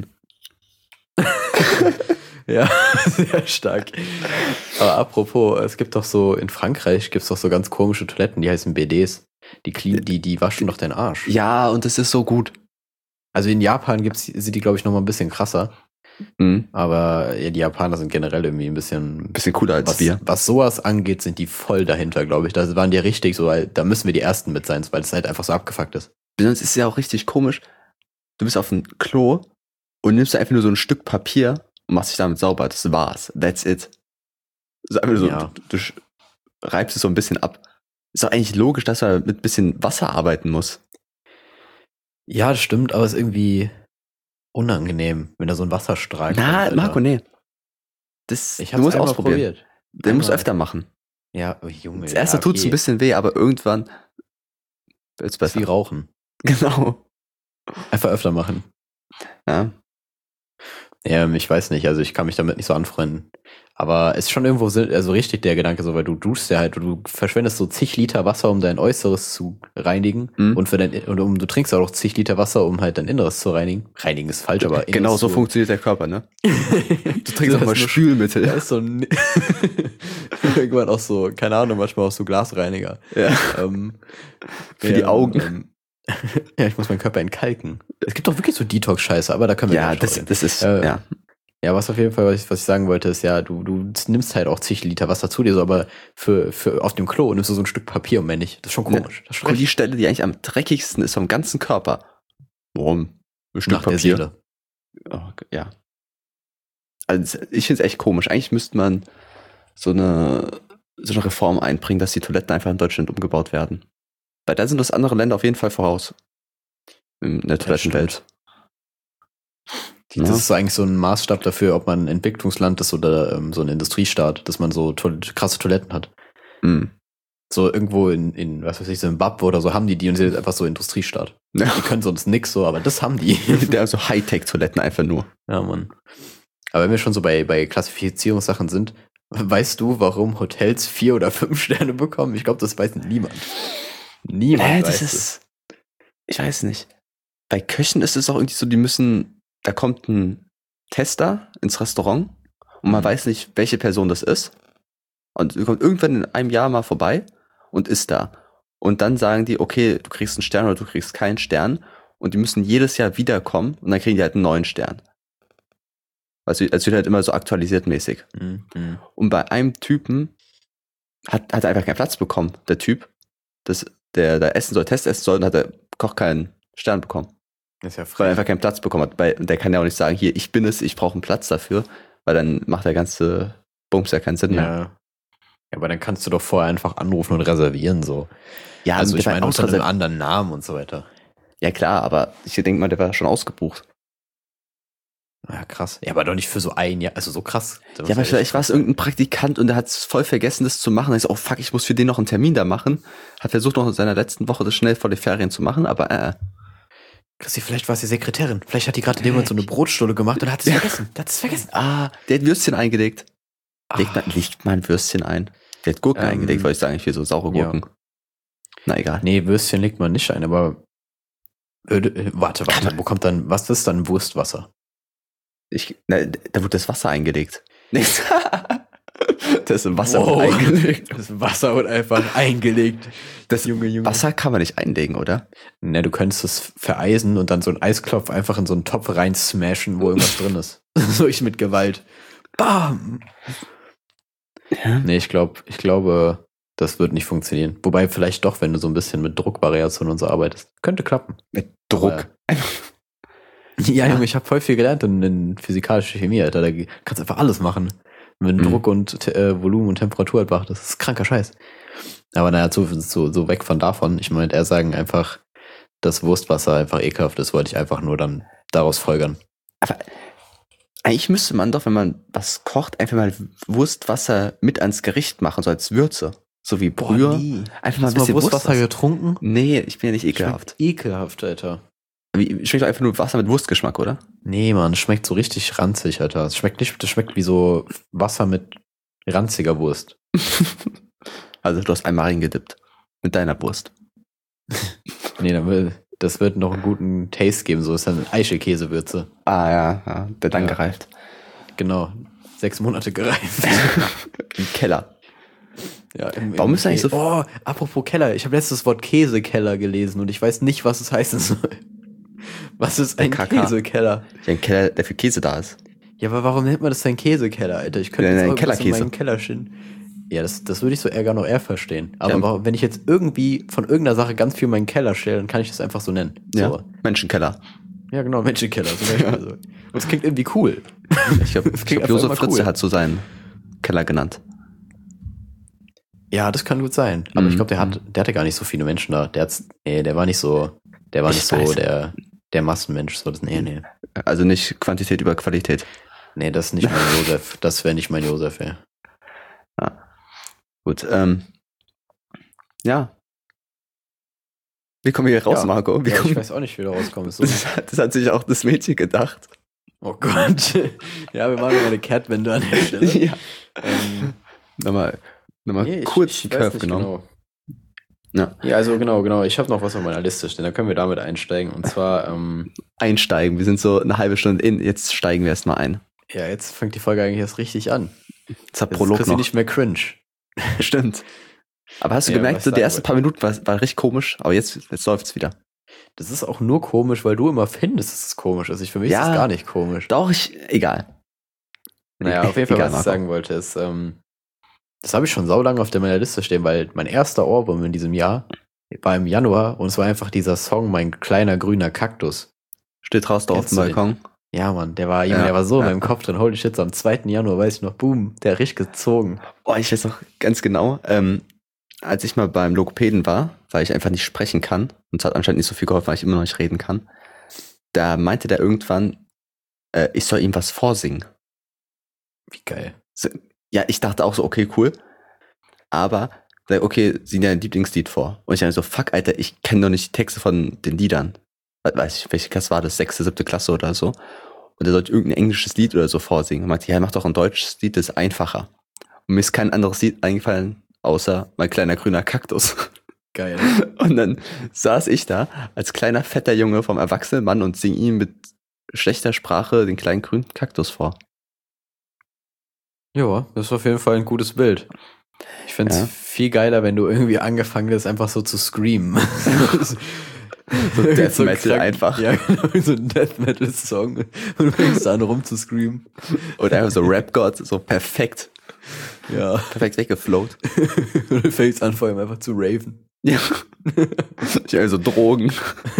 Ja, sehr stark. Aber apropos, es gibt doch so, in Frankreich gibt es doch so ganz komische Toiletten, die heißen B Ds. Die, clean, die, die waschen doch deinen Arsch. Ja, und das ist so gut. Also in Japan gibt's, sind die, glaube ich, noch mal ein bisschen krasser. Mhm. Aber ja, die Japaner sind generell irgendwie ein bisschen, Bisschen cooler als was, wir. was sowas angeht, sind die voll dahinter, glaube ich. Da waren die richtig so, weil da müssen wir die Ersten mit sein, weil es halt einfach so abgefuckt ist. Besonders ist es ja auch richtig komisch. Du bist auf dem Klo und nimmst einfach nur so ein Stück Papier und machst dich damit sauber. Das war's. That's it. Das ist einfach nur so, Ja. du, du sch- reibst es so ein bisschen ab. Ist doch eigentlich logisch, dass man mit ein bisschen Wasser arbeiten muss. Ja, das stimmt, aber es ist irgendwie unangenehm, wenn da so ein Wasserstrahl Na, kommt, Alter. Marco, nee. Das, Ich du hab's musst einmal ausprobieren. probiert. Den musst du Einmal. öfter machen. Ja, oh, Junge. Das erste ja, tut's ein bisschen weh, aber irgendwann wird's Das ist wie besser. Rauchen. Genau. Einfach öfter machen. Ja. Ja, ich weiß nicht, also ich kann mich damit nicht so anfreunden. Aber es ist schon irgendwo sinn- also richtig der Gedanke so, weil du duschst ja halt, du verschwendest so zig Liter Wasser, um dein Äußeres zu reinigen. Mhm. Und für dein, und um, du trinkst auch noch zig Liter Wasser, um halt dein Inneres zu reinigen. Reinigen ist falsch, aber Genau Inneres so zu- funktioniert der Körper, ne? Du Du trinkst auch mal Spülmittel. Da ist so ein irgendwann auch so, keine Ahnung, manchmal auch so Glasreiniger. Ja. Ähm, Für die Augen. Ähm, ja, ich muss meinen Körper entkalken. Es gibt doch wirklich so Detox-Scheiße, aber da können wir Ja, nicht das, drüber reden. das ist, Äh, ja. Ja, was auf jeden Fall, was ich, was ich sagen wollte, ist ja, du, du nimmst halt auch zig Liter Wasser zu dir, so, aber für, für auf dem Klo nimmst du so ein Stück Papier und mehr nicht. Das ist schon komisch. Das ist Und die frech. Stelle, die eigentlich am dreckigsten ist vom ganzen Körper. Warum? Ein Stück Nach der Papier. Seele. Oh, okay, ja. Also ich finde es echt komisch. Eigentlich müsste man so eine, so eine Reform einbringen, dass die Toiletten einfach in Deutschland umgebaut werden. Weil da sind das andere Länder auf jeden Fall voraus. In der Toilettenwelt. Die, das Ja. ist so eigentlich so ein Maßstab dafür, ob man ein Entwicklungsland ist oder ähm, so ein Industriestaat, dass man so to krasse Toiletten hat. Mhm. So irgendwo in, in, was weiß ich, Zimbabwe oder so haben die die und sind jetzt einfach so Industriestaat. Ja. Die können sonst nix so, aber das haben die. Der so Hightech-Toiletten einfach nur. Ja, Mann. Aber wenn wir schon so bei, bei Klassifizierungssachen sind, weißt du, warum Hotels vier oder fünf Sterne bekommen? Ich glaube, das weiß niemand. Niemand Äh, weiß das ist, ich weiß nicht. Bei Köchen ist es auch irgendwie so, die müssen, da kommt ein Tester ins Restaurant und man Mhm. weiß nicht, welche Person das ist. Und die kommt irgendwann in einem Jahr mal vorbei und ist da. Und dann sagen die, okay, du kriegst einen Stern oder du kriegst keinen Stern. Und die müssen jedes Jahr wiederkommen und dann kriegen die halt einen neuen Stern. Also, es wird halt immer so aktualisiert mäßig. Mhm. Mhm. Und bei einem Typen hat, hat er einfach keinen Platz bekommen, der Typ. Das, der da essen soll, Test essen soll, und hat der Koch keinen Stern bekommen. Das ist ja Weil er frech. einfach keinen Platz bekommen hat. Weil der kann ja auch nicht sagen, hier, ich bin es, ich brauche einen Platz dafür. Weil dann macht der ganze Bums ja keinen Sinn mehr. Ja. Ja, aber dann kannst du doch vorher einfach anrufen und reservieren, so. Ja, Also der ich war meine, unter einem ausreserviert. anderen Namen und so weiter. Ja klar, aber ich denke mal, der war schon ausgebucht. Ja, krass. Ja, aber doch nicht für so ein Jahr. Also so krass. Das Ja, aber echt vielleicht war es krass. irgendein Praktikant und der hat es voll vergessen, das zu machen. Er ist, oh fuck, ich muss für den noch einen Termin da machen. Hat versucht, noch in seiner letzten Woche das schnell vor den Ferien zu machen, aber äh, Christi, vielleicht war es die Sekretärin. Vielleicht hat die gerade in dem Moment so eine Brotstulle gemacht und hat es Ja. vergessen. Der hat es vergessen. ah, der hat Würstchen eingelegt. Legt Ah. man, legt mal ein Würstchen ein. Der hat Gurken Ähm, eingelegt, wollte ich sagen, für so saure ja. Gurken. Na egal. Nee, Würstchen legt man nicht ein, aber äh, äh, warte, Kann warte, man- wo kommt dann, was ist dann Wurstwasser? Ich, na, da wurde das Wasser eingelegt. Nichts. Das im Wasser Wow. wird eingelegt. Das Wasser wird einfach eingelegt. Das Junge, Junge. Wasser kann man nicht einlegen, oder? Ne, du könntest es vereisen und dann so einen Eisklopf einfach in so einen Topf rein smashen, wo irgendwas drin ist. So ich mit Gewalt. Bam! Ja. Nee, ich glaube, ich glaube, das wird nicht funktionieren. Wobei vielleicht doch, wenn du so ein bisschen mit Druckvariation und so arbeitest. Könnte klappen. Mit Druck. Aber- Ja, Junge, ich habe voll viel gelernt in, in physikalische Chemie, Alter. Da kannst du einfach alles machen. Wenn Mhm. Druck und äh, Volumen und Temperatur halt macht, das ist kranker Scheiß. Aber naja, so, so, so weg von davon. Ich meine, er sagen einfach, dass Wurstwasser einfach ekelhaft ist, wollte ich einfach nur dann daraus folgern. Aber eigentlich müsste man doch, wenn man was kocht, einfach mal Wurstwasser mit ans Gericht machen, so als Würze. So wie Brühe. nie. Einfach mal Hast ein du mal bisschen Wurstwasser Wurst. getrunken? Nee, ich bin ja nicht ekelhaft. Schmeckt ekelhaft, Alter. Wie, schmeckt doch einfach nur Wasser mit Wurstgeschmack, oder? Nee, Mann, es schmeckt so richtig ranzig, Alter. Es schmeckt nicht, das schmeckt wie so Wasser mit ranziger Wurst. Also du hast einmal reingedippt. Mit deiner Wurst. Nee, dann will, das wird noch einen guten Taste geben, so ist dann Eichelkäsewürze. Ah ja, ja der dann Ja. gereift. Genau. Sechs Monate gereift. Im Keller. Ja, im, Warum im ist eigentlich so- Oh, apropos Keller. Ich habe letztes das Wort Käsekeller gelesen und ich weiß nicht, was es heißen soll. Was ist ein K K. Käsekeller? Ja, ein Keller, der für Käse da ist. Ja, aber warum nennt man das denn Käsekeller, Alter? Ich könnte Ja, jetzt nein, auch irgendwas in Kellerkäse. meinen Keller stehen. Ja, das, das würde ich so eher noch eher verstehen. Aber Ja. warum- wenn ich jetzt irgendwie von irgendeiner Sache ganz viel in meinen Keller stelle, dann kann ich das einfach so nennen. Ja, So. Menschenkeller. Ja, genau, Menschenkeller. Zum Beispiel. So. Und es klingt irgendwie cool. Ich glaube, Das ich klingt glaub, Josef einfach mal Fritze cool. hat so seinen Keller genannt. Ja, das kann gut sein. Aber Mhm. ich glaube, der hat, der hatte gar nicht so viele Menschen da. Der hat's, nee, der war nicht so, der war Ich nicht so weiß. der, der Massenmensch. So, das, nee, nee. Also nicht Quantität über Qualität. Nee, das ist nicht mein Josef. Das wäre nicht mein Josef, ey. Gut, ähm. Ja. Wie kommen wir hier raus, Ja. Marco? Wie Ja, kommen, ich weiß auch nicht, wie du rauskommst. So. das, hat- das hat sich auch das Mädchen gedacht. Oh Gott. Ja, wir machen mal eine Kehrtwende an der Stelle. ja. Ähm, Nochmal, nochmal nee, ich- kurz ich die weiß Curve nicht genommen. Genau. Ja. Ja, also genau, genau. Ich habe noch was auf meiner Liste stehen. Da können wir damit einsteigen. Und zwar, ähm, Einsteigen. Wir sind so eine halbe Stunde in. Jetzt steigen wir erstmal ein. ja, jetzt fängt die Folge eigentlich erst richtig an. Jetzt hat Jetzt Prolog ist Chrissy noch. nicht mehr cringe. Stimmt. Aber hast du Ja, gemerkt, was so ich die sagen ersten paar Minuten war, war richtig komisch, aber jetzt, jetzt läuft's wieder. Das ist auch nur komisch, weil du immer findest, dass es komisch ist. Ich, für mich Ja. ist es gar nicht komisch. Doch, ich, egal. Naja, auf jeden Fall, Egal, was ich Marco. sagen wollte, ist, ähm, das habe ich schon saulange auf der meiner Liste stehen, weil mein erster Ohrwurm in diesem Jahr war im Januar und es war einfach dieser Song Mein kleiner grüner Kaktus. Steht raus da auf Kennst dem du den? Balkon. Ja, Mann, der war, Junge, Ja, der war so ja. in meinem Kopf drin. Holy shit, so am zweiten Januar, weiß ich noch, boom, der hat richtig gezogen. Oh, ich weiß noch ganz genau, ähm, als ich mal beim Logopäden war, weil ich einfach nicht sprechen kann, und es hat anscheinend nicht so viel geholfen, weil ich immer noch nicht reden kann, da meinte der irgendwann, äh, ich soll ihm was vorsingen. Wie geil. Ja, ich dachte auch so, okay, cool. Aber, sag, okay, sieh dir dein Lieblingslied vor. Und ich dachte so, fuck, Alter, ich kenne doch nicht die Texte von den Liedern. We- Weiß ich, welche Klasse war das? Sechste, siebte Klasse oder so. Und er sollte irgendein englisches Lied oder so vorsingen. Und meinte, ja, mach doch ein deutsches Lied, das ist einfacher. Und mir ist kein anderes Lied eingefallen, außer Mein kleiner grüner Kaktus. Geil. Und dann saß ich da als kleiner, fetter Junge vom erwachsenen Mann und sing ihm mit schlechter Sprache den kleinen grünen Kaktus vor. Ja, das ist auf jeden Fall ein gutes Bild. Ich finde es Ja. viel geiler, wenn du irgendwie angefangen hast, einfach so zu screamen. So Death Metal krank- einfach. Ja, genau, so ein Death Metal Song. Und du fängst an rumzuscreamen. Und einfach so Rap-God, so perfekt, Ja. perfekt weggeflowt. Und du fängst an, vor allem einfach zu raven. Ja. Ich einfach so Drogen.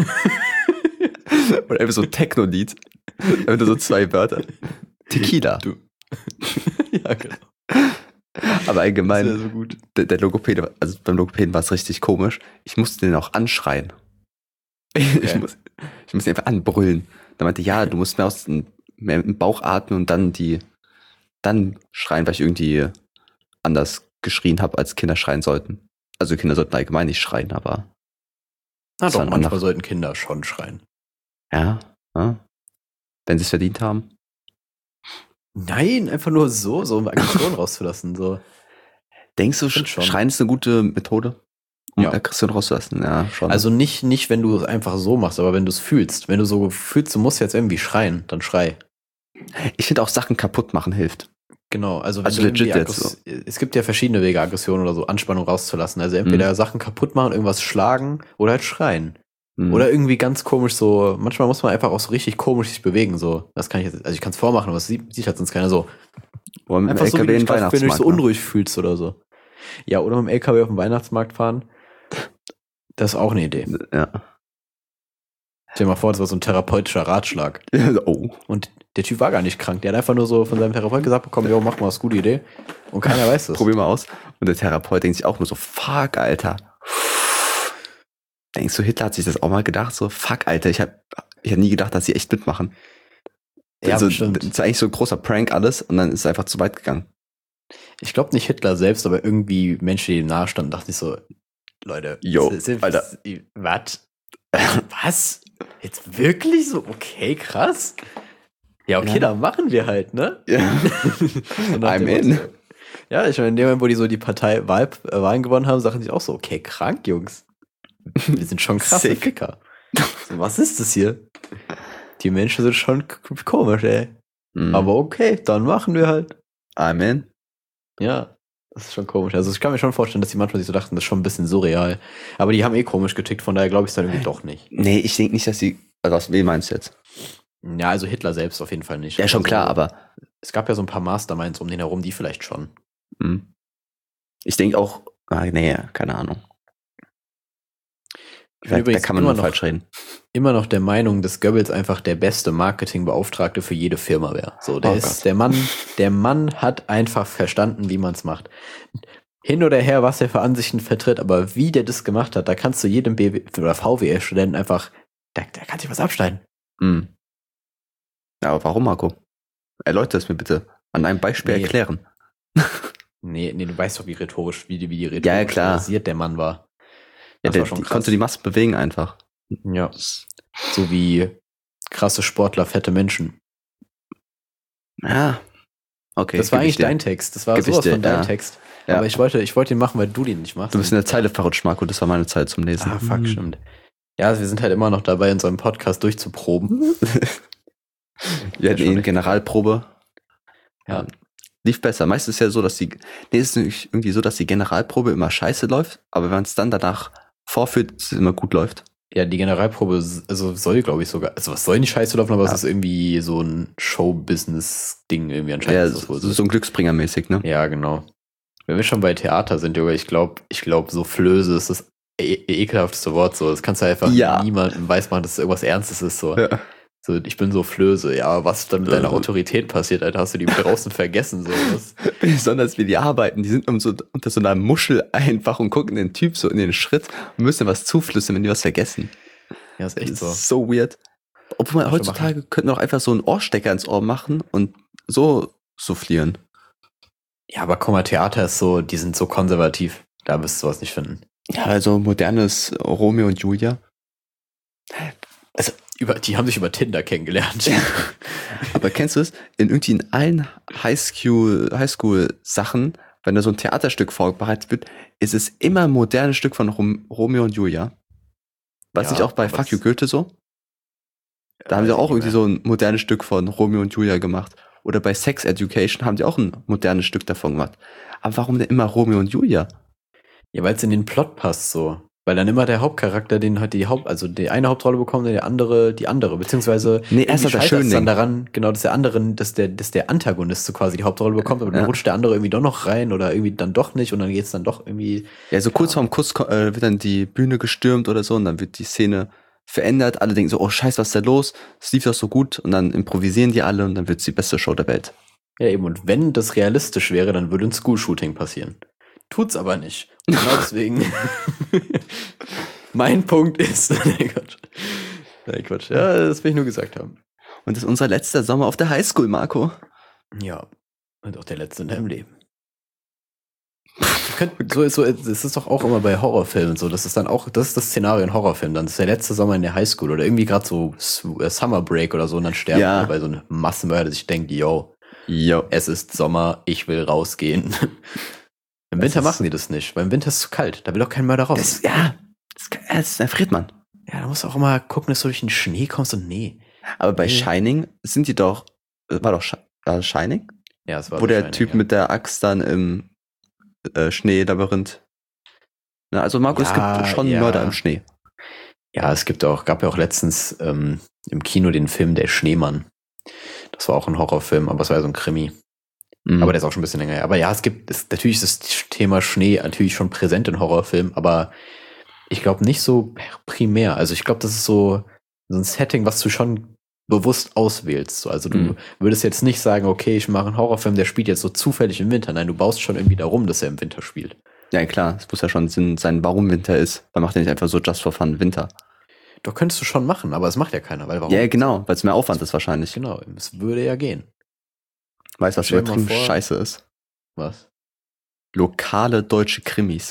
Oder einfach so Techno-Lied. Einfach nur so zwei Wörter. Tequila. Du. Ja, genau. Aber allgemein, Das ist ja so gut. der, der Logopäde, also beim Logopäden war es richtig komisch. Ich musste den auch anschreien. Ich, Okay. muss, ich musste ihn einfach anbrüllen. Da meinte, ja, du musst mehr aus dem, mehr im Bauch atmen und dann die, dann schreien, weil ich irgendwie anders geschrien habe, als Kinder schreien sollten. Also Kinder sollten allgemein nicht schreien, aber Na Das doch, war ein manchmal anderer- sollten Kinder schon schreien. ja, ja wenn sie es verdient haben. Nein, einfach nur so, so um Aggression rauszulassen. So. Denkst du, Find schon. Schreien ist eine gute Methode, um Ja. Aggression rauszulassen? Ja, schon. Also nicht, nicht, wenn du es einfach so machst, aber wenn du es fühlst. Wenn du so fühlst, du musst jetzt irgendwie schreien, dann schrei. ich finde auch Sachen kaputt machen hilft. Genau, also, wenn Also du legit irgendwie jetzt Aggress- es gibt ja verschiedene Wege, Aggression oder so Anspannung rauszulassen. Also entweder Mhm. Sachen kaputt machen, irgendwas schlagen oder halt schreien. Mhm. Oder irgendwie ganz komisch so, manchmal muss man einfach auch so richtig komisch sich bewegen. So, das kann ich jetzt, also ich kann es vormachen, aber es sieht, sieht halt sonst keiner so. Oder mit dem Einfach so, wie L K W du in dich grad, wenn du dich Weihnachtsmarkt. so ne? unruhig fühlst oder so. Ja, oder mit dem L K W auf den Weihnachtsmarkt fahren. Das ist auch eine Idee. Ja. Stell dir mal vor, das war so ein therapeutischer Ratschlag. Oh. Und der Typ war gar nicht krank. Der hat einfach nur so von seinem Therapeut gesagt bekommen, jo, mach mal, ist eine gute Idee. Und keiner weiß das. Probier mal aus. Und der Therapeut denkt sich auch nur so, fuck, Alter. Denkst du, Hitler hat sich das auch mal gedacht? So, fuck, Alter, ich hab, ich hab nie gedacht, dass sie echt mitmachen. Ja, also, bestimmt. das ist eigentlich so ein großer Prank alles und dann ist es einfach zu weit gegangen. Ich glaube nicht Hitler selbst, aber irgendwie Menschen, die ihm nahestanden, dachte ich so, Leute, Jo, s- s- Alter. was? Was? Jetzt wirklich so? Okay, krass. Ja, okay, Ja. dann machen wir halt, ne? Ja. So nach I'm dem in. Motto. Ja, ich meine, in dem Moment, wo die so die Partei Wahl, äh, Wahlen gewonnen haben, sagten die auch so, okay, krank, Jungs. Wir sind schon krasse Sick. Ficker. So, was ist das hier? Die Menschen sind schon k- komisch, ey. Mhm. Aber okay, dann machen wir halt. I'm in. Ja, das ist schon komisch. Also ich kann mir schon vorstellen, dass die manchmal sich so dachten, das ist schon ein bisschen surreal. Aber die haben eh komisch getickt, von daher glaube ich es dann irgendwie doch nicht. Nee, ich denke nicht, dass sie. Also, was wen meinst du jetzt? Ja, also Hitler selbst auf jeden Fall nicht. Ja, schon Also, klar, aber. es gab ja so ein paar Masterminds um den herum, die vielleicht schon. Hm. Ich denke auch. Ah, nee, keine Ahnung. Ich bin Da, da übrigens kann man immer nur noch, falsch reden. immer noch der Meinung, dass Goebbels einfach der beste Marketingbeauftragte für jede Firma wäre. So, der Oh ist Gott. der Mann, der Mann hat einfach verstanden, wie man es macht. Hin oder her, was er für Ansichten vertritt, aber wie der das gemacht hat, da kannst du jedem B W oder V W L-Studenten einfach, da, da kann sich was abschneiden. Hm. Ja, aber warum, Marco? Erläuter es mir bitte. An einem Beispiel Nee. erklären. Nee, nee, du weißt doch, wie rhetorisch, wie die, wie die rhetorisch Ja, ja, klar. basiert der Mann war. Ja, Das der, war schon die krass. konnte die Massen bewegen einfach. Ja. So wie krasse Sportler, fette Menschen. Ja. Okay. Das war geb ich eigentlich dir. dein Text. Das war Geb ich sowas dir, von deinem ja. Text. Ja. Aber ich wollte, ich wollte ihn machen, weil du den nicht machst. Du bist in der Zeile verrutscht, Marco. Das war meine Zeit zum Lesen. Ah, fuck, stimmt. Ja, also wir sind halt immer noch dabei, unseren Podcast durchzuproben. Wir hatten schon eh eine echt- Generalprobe. Ja. Lief besser. Meistens ist ja so, dass die. Nee, es ist nämlich irgendwie so, dass die Generalprobe immer scheiße läuft, aber wenn es dann danach vorführt, dass es immer gut läuft. Ja, die Generalprobe s- also soll, glaube ich, sogar, also was soll nicht scheiße laufen, aber Ja. es ist irgendwie so ein Show-Business-Ding irgendwie anscheinend. Ja, ist das wohl so, so ein Glücksbringer-mäßig, ne? Ja, genau. Wenn wir schon bei Theater sind, Junge, ich glaube, ich glaube, so Flöße ist das e ekelhafteste Wort so. Das kannst du einfach Ja. niemandem weismachen, dass es irgendwas Ernstes ist so. Ja. So, ich bin so Flöße, ja, was dann mit deiner Äh. Autorität passiert, Alter, hast du die draußen vergessen, so was. Besonders wie die arbeiten, die sind um so, unter so einer Muschel einfach und gucken den Typ so in den Schritt und müssen was zuflüstern, wenn die was vergessen. Ja, ist echt Das so. ist so weird. Obwohl man Schon heutzutage könnte man auch einfach so einen Ohrstecker ins Ohr machen und so soufflieren. Ja, aber guck mal, Theater ist so, die sind so konservativ. Da wirst du was nicht finden. Ja, also modernes Romeo und Julia. Also, über, die haben sich über Tinder kennengelernt. Aber kennst du es? In irgendwie in allen Highschool, Highschool-Sachen, wenn da so ein Theaterstück vorbereitet wird, ist es immer ein modernes Stück von Rom Romeo und Julia. Was Ja, nicht auch bei aber Fuck You das- Goethe so? Da haben Weiß sie ich auch nicht irgendwie mehr. so ein modernes Stück von Romeo und Julia gemacht. Oder bei Sex Education haben die auch ein modernes Stück davon gemacht. Aber warum denn immer Romeo und Julia? Ja, weil es in den Plot passt so. Weil dann immer der Hauptcharakter, den hat die Haupt, also die eine Hauptrolle bekommt, und der andere die andere, beziehungsweise Nee, erst irgendwie hat der scheitert's Schönling. dann daran, genau, dass der andere, dass der, dass der Antagonist so quasi die Hauptrolle bekommt, aber dann Ja. rutscht der andere irgendwie doch noch rein oder irgendwie dann doch nicht und dann geht's dann doch irgendwie. Ja, so kurz vorm Kuss ko- äh, wird dann die Bühne gestürmt oder so und dann wird die Szene verändert. Alle denken so, oh scheiße, was ist da los? Es lief doch so gut und dann improvisieren die alle und dann wird's die beste Show der Welt. Ja, eben, und wenn das realistisch wäre, dann würde ein School-Shooting passieren. Tut's aber nicht. Und genau deswegen. Mein Punkt ist. Nein, Quatsch. Nein, Quatsch. Ja, das will ich nur gesagt haben. Und das ist unser letzter Sommer auf der Highschool, Marco. Ja. Und auch der letzte in deinem Leben. Könnt, so, so, es ist doch auch immer bei Horrorfilmen so, das ist dann auch, das ist das Szenario in Horrorfilmen, dann ist der letzte Sommer in der Highschool oder irgendwie gerade so Su- äh, Summer Break oder so und dann sterben Ja. alle, weil so ein Massenmörder sich denkt, yo, Jo. es ist Sommer, ich will rausgehen. Im Das Winter ist- machen die das nicht, weil im Winter ist es zu kalt, da will auch kein Mörder raus. Das, ja, das, das erfriert man. Ja, da musst du auch immer gucken, dass du durch den Schnee kommst und nee. Aber bei Nee. Shining sind die doch, äh, war doch Shi- war das Shining? Ja, es war Wo der wahrscheinlich, Typ ja. mit der Axt dann im äh, Schneelabyrinth. Na, also Marco, es Ja, gibt schon ja. Mörder im Schnee. Ja, es gibt auch, gab ja auch letztens ähm, im Kino den Film Der Schneemann. Das war auch ein Horrorfilm, aber es war ja so ein Krimi. Mhm. Aber der ist auch schon ein bisschen länger her. Aber ja, es gibt, es, natürlich ist das Thema Schnee natürlich schon präsent in Horrorfilmen, aber ich glaube nicht so primär. Also ich glaube, das ist so, so ein Setting, was du schon bewusst auswählst. So, also du Mhm. würdest jetzt nicht sagen, okay, ich mache einen Horrorfilm, der spielt jetzt so zufällig im Winter. Nein, du baust schon irgendwie darum, dass er im Winter spielt. Ja, klar, es muss ja schon Sinn sein, warum Winter ist. Man macht ja nicht einfach so just for fun Winter. Doch könntest du schon machen, aber es macht ja keiner, weil warum? Ja, genau, weil es mehr Aufwand ist wahrscheinlich. Genau, es würde ja gehen. Weiß, was Stell dir mal übertrieben vor- scheiße ist. Was? Lokale deutsche Krimis.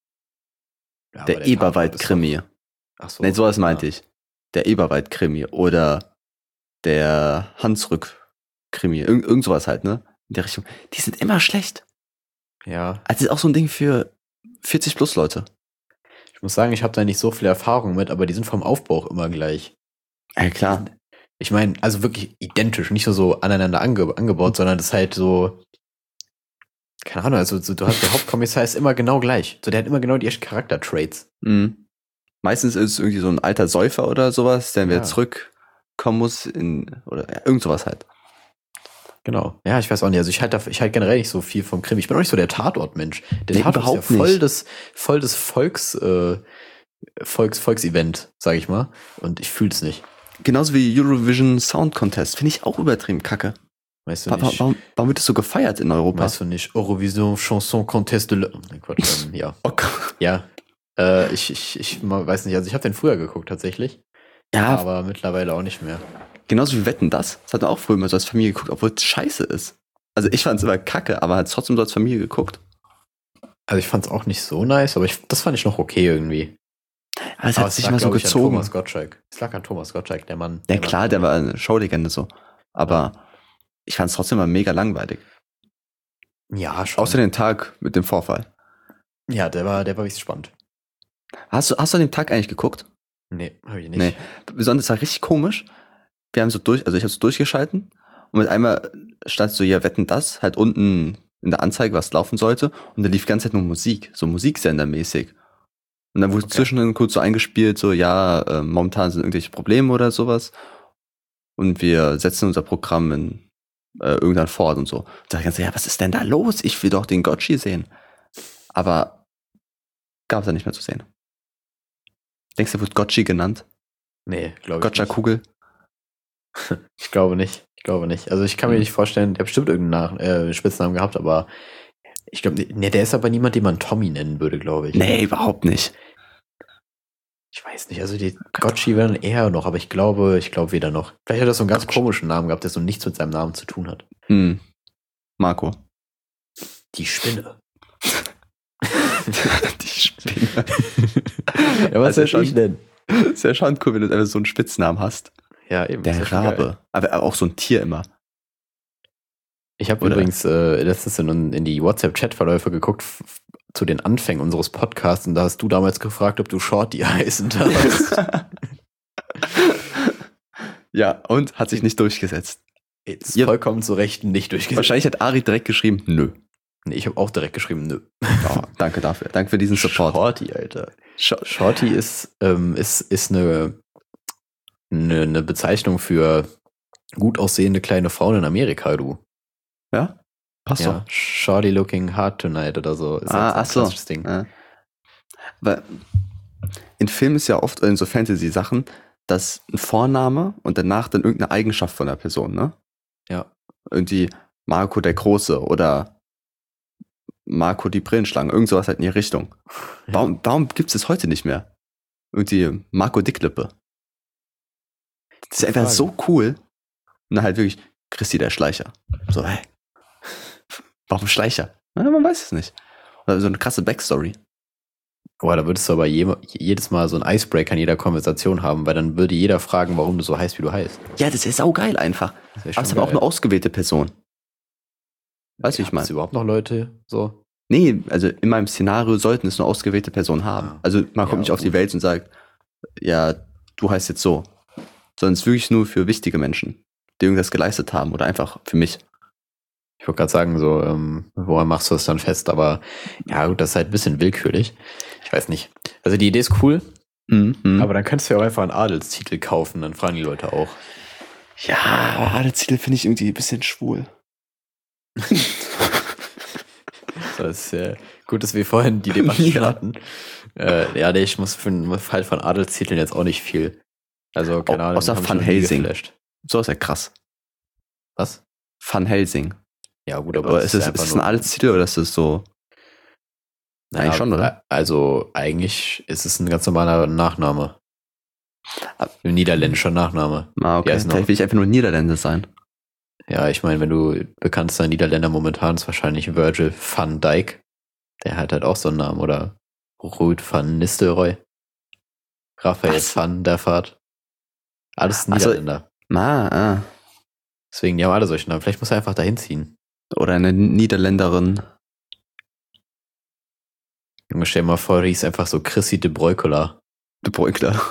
Ja, Der aber Tatort ist Eberwald-Krimi. doch- Ach so. Nee, sowas meinte ja. ich. Der Eberwald-Krimi oder der Hansrück-Krimi. Irgend, irgend sowas halt, ne? In der Richtung. Die sind immer schlecht. Ja, Also das ist auch so ein Ding für vierzig plus Leute. ich muss sagen, ich habe da nicht so viel Erfahrung mit, aber die sind vom Aufbau auch immer gleich. Ja, klar. Ich meine, also wirklich identisch, nicht nur so aneinander ange angebaut, sondern das ist halt so, keine Ahnung, also so, du hast, der Hauptkommissar ist immer genau gleich. So, der hat immer genau die echten Charakter-Traits. Mhm. Meistens ist es irgendwie so ein alter Säufer oder sowas, der wieder Ja. zurückkommen muss in, oder ja, irgend sowas halt. Genau. Ja, ich weiß auch nicht. Also ich halte ich halt generell nicht so viel vom Krimi. Ich bin auch nicht so der Tatort-Mensch. Der Nee, Tatort überhaupt ist ja voll nicht. des, voll des Volks, äh, Volks, Volksevent, sag ich mal. Und ich fühl's nicht. Genauso wie Eurovision Sound Contest. Finde ich auch übertrieben kacke. Weißt du Wa- wa- nicht? Warum, warum wird das so gefeiert in Europa? Weißt du nicht? Eurovision Chanson Contest de le Nein, Quatsch, ähm, ja. Oh Gott. Ja. Äh, ich, ich, ich mal- weiß nicht, also ich habe den früher geguckt tatsächlich. Ja, Aber mittlerweile auch nicht mehr. genauso wie Wetten, das. Das hat man auch früher mal so als Familie geguckt, obwohl es scheiße ist. Also ich fand es immer kacke, aber hat es trotzdem so als Familie geguckt. Also ich fand's auch nicht so nice, aber ich, das fand ich noch okay irgendwie. Aber es Aber hat sich immer so glaub ich, an gezogen. Thomas Gottschalk. Es lag an Thomas Gottschalk, der Mann. Ja der klar, Mann. der war eine Showlegende so. Aber ich fand es trotzdem immer mega langweilig. Ja, schon. Außer den Tag mit dem Vorfall. Ja, der war, der war richtig spannend. Hast du, hast du an dem Tag eigentlich geguckt? Nee, hab ich nicht. Nee. Besonders war richtig komisch. Wir haben so durch, also ich habe so durchgeschalten und mit einmal stand so, ja, Wetten, das, halt unten in der Anzeige, was laufen sollte. Und da lief die ganze Zeit nur Musik, so Musiksendermäßig. Und dann wurde Okay. zwischendrin kurz so eingespielt, so, ja, äh, momentan sind irgendwelche Probleme oder sowas. Und wir setzen unser Programm in äh, irgendwann fort und so. Und da dachte ich ganz, ja, was ist denn da los? Ich will doch den Gotchi sehen. Aber gab es da nicht mehr zu sehen. Denkst du, der wird Gotchi genannt? Nee, glaube ich Gotcha nicht. Kugel? Ich glaube nicht. Ich glaube nicht. Also ich kann mir Hm. nicht vorstellen, der hat bestimmt irgendeinen Nach äh, Spitznamen gehabt, aber ich glaube, nee, der ist aber niemand, den man Tommy nennen würde, glaube ich. Nee, überhaupt nicht. Ich weiß nicht, also die Gotchi werden eher noch, aber ich glaube, ich glaube weder noch. Vielleicht hat er so einen ganz Gotchi. komischen Namen gehabt, der so nichts mit seinem Namen zu tun hat. Hm. Marco. Die Spinne. Die Spinne. Ja, was Also soll ich schon- denn? Ist ja schon cool, wenn du einfach so einen Spitznamen hast. Ja, eben. ist Der ja schon geil. Rabe. Aber auch so ein Tier immer. Ich habe Oder- übrigens äh, letztens in, in die WhatsApp-Chat-Verläufe geguckt f- f- zu den Anfängen unseres Podcasts und da hast du damals gefragt, ob du Shorty heißen darfst. Ja, und hat sich nicht durchgesetzt. Ist Ja. vollkommen zu Recht nicht durchgesetzt. Wahrscheinlich hat Ari direkt geschrieben, nö. Nee, ich habe auch direkt geschrieben, nö. Oh, danke dafür. Danke für diesen Support. Shorty, Alter. Sch- Shorty ist, ähm, ist, ist eine, eine, eine Bezeichnung für gut aussehende kleine Frauen in Amerika, du. Ja? Passt Ja, Shorty looking hard tonight oder so. Ist Ah, halt ach ein so. klassisches Ding. Ja. Weil in Filmen ist ja oft, in so Fantasy-Sachen, dass ein Vorname und danach dann irgendeine Eigenschaft von der Person, ne? Ja. Irgendwie Marco der Große oder Marco die Brillenschlange, irgend sowas halt in die Richtung. Ja. Warum, warum gibt es das heute nicht mehr? Irgendwie Marco Dicklippe. Das ist Gute einfach Frage. so cool. Und dann halt wirklich Christi der Schleicher. So, hä? Warum Schleicher? Na, man weiß es nicht. Oder so eine krasse Backstory. Boah, da würdest du aber je, jedes Mal so einen Icebreaker in jeder Konversation haben, weil dann würde jeder fragen, warum du so heißt, wie du heißt. Ja, das ist saugeil einfach. Das wär Aber es ist schon aber auch geil. eine ausgewählte Person. Weißt du, wie ich Gab's meine? überhaupt noch Leute so? Nee, also in meinem Szenario sollten es eine ausgewählte Person haben. Ah. Also man kommt Ja, nicht auf die gut. Welt und sagt, ja, du heißt jetzt so. Sondern es ist wirklich nur für wichtige Menschen, die irgendwas geleistet haben oder einfach für mich. Ich wollte gerade sagen, so, ähm, woran machst du das dann fest? Aber ja, gut, das ist halt ein bisschen willkürlich. Ich weiß nicht. Also die Idee ist cool, Mhm. aber dann könntest du ja auch einfach einen Adelstitel kaufen, dann fragen die Leute auch. ja, aber Adelstitel finde ich irgendwie ein bisschen schwul. Das ist äh, gut, dass wir vorhin die Debatte Ja. starten. Äh, ja, nee, ich muss für den Fall von Adelstiteln jetzt auch nicht viel. Also, keine Au- Ahnung. außer hab ich Van noch nie Helsing. geflasht. So ist ja krass. Was? Van Helsing. Ja, gut, aber Aber das ist es, einfach ist es ein nur- Adelstitel oder ist es so? Naja, eigentlich schon, oder? Also, eigentlich ist es ein ganz normaler Nachname. Ah. Ein niederländischer Nachname. Ah, okay. Ja, ist noch- Vielleicht will ich einfach nur Niederländer sein. Ja, ich meine, wenn du bekanntester Niederländer momentan ist wahrscheinlich Virgil van Dijk. Der hat halt auch so einen Namen. Oder Ruud van Nistelrooy. Raphael Was? van der Vaart. Alles Ach so. Niederländer. Ah, ah. Deswegen, die haben alle solche Namen. Vielleicht muss er einfach dahin ziehen. Oder eine Niederländerin. Junge, stell dir mal vor, die ist einfach so Chrissy de Broekela. De Breukler.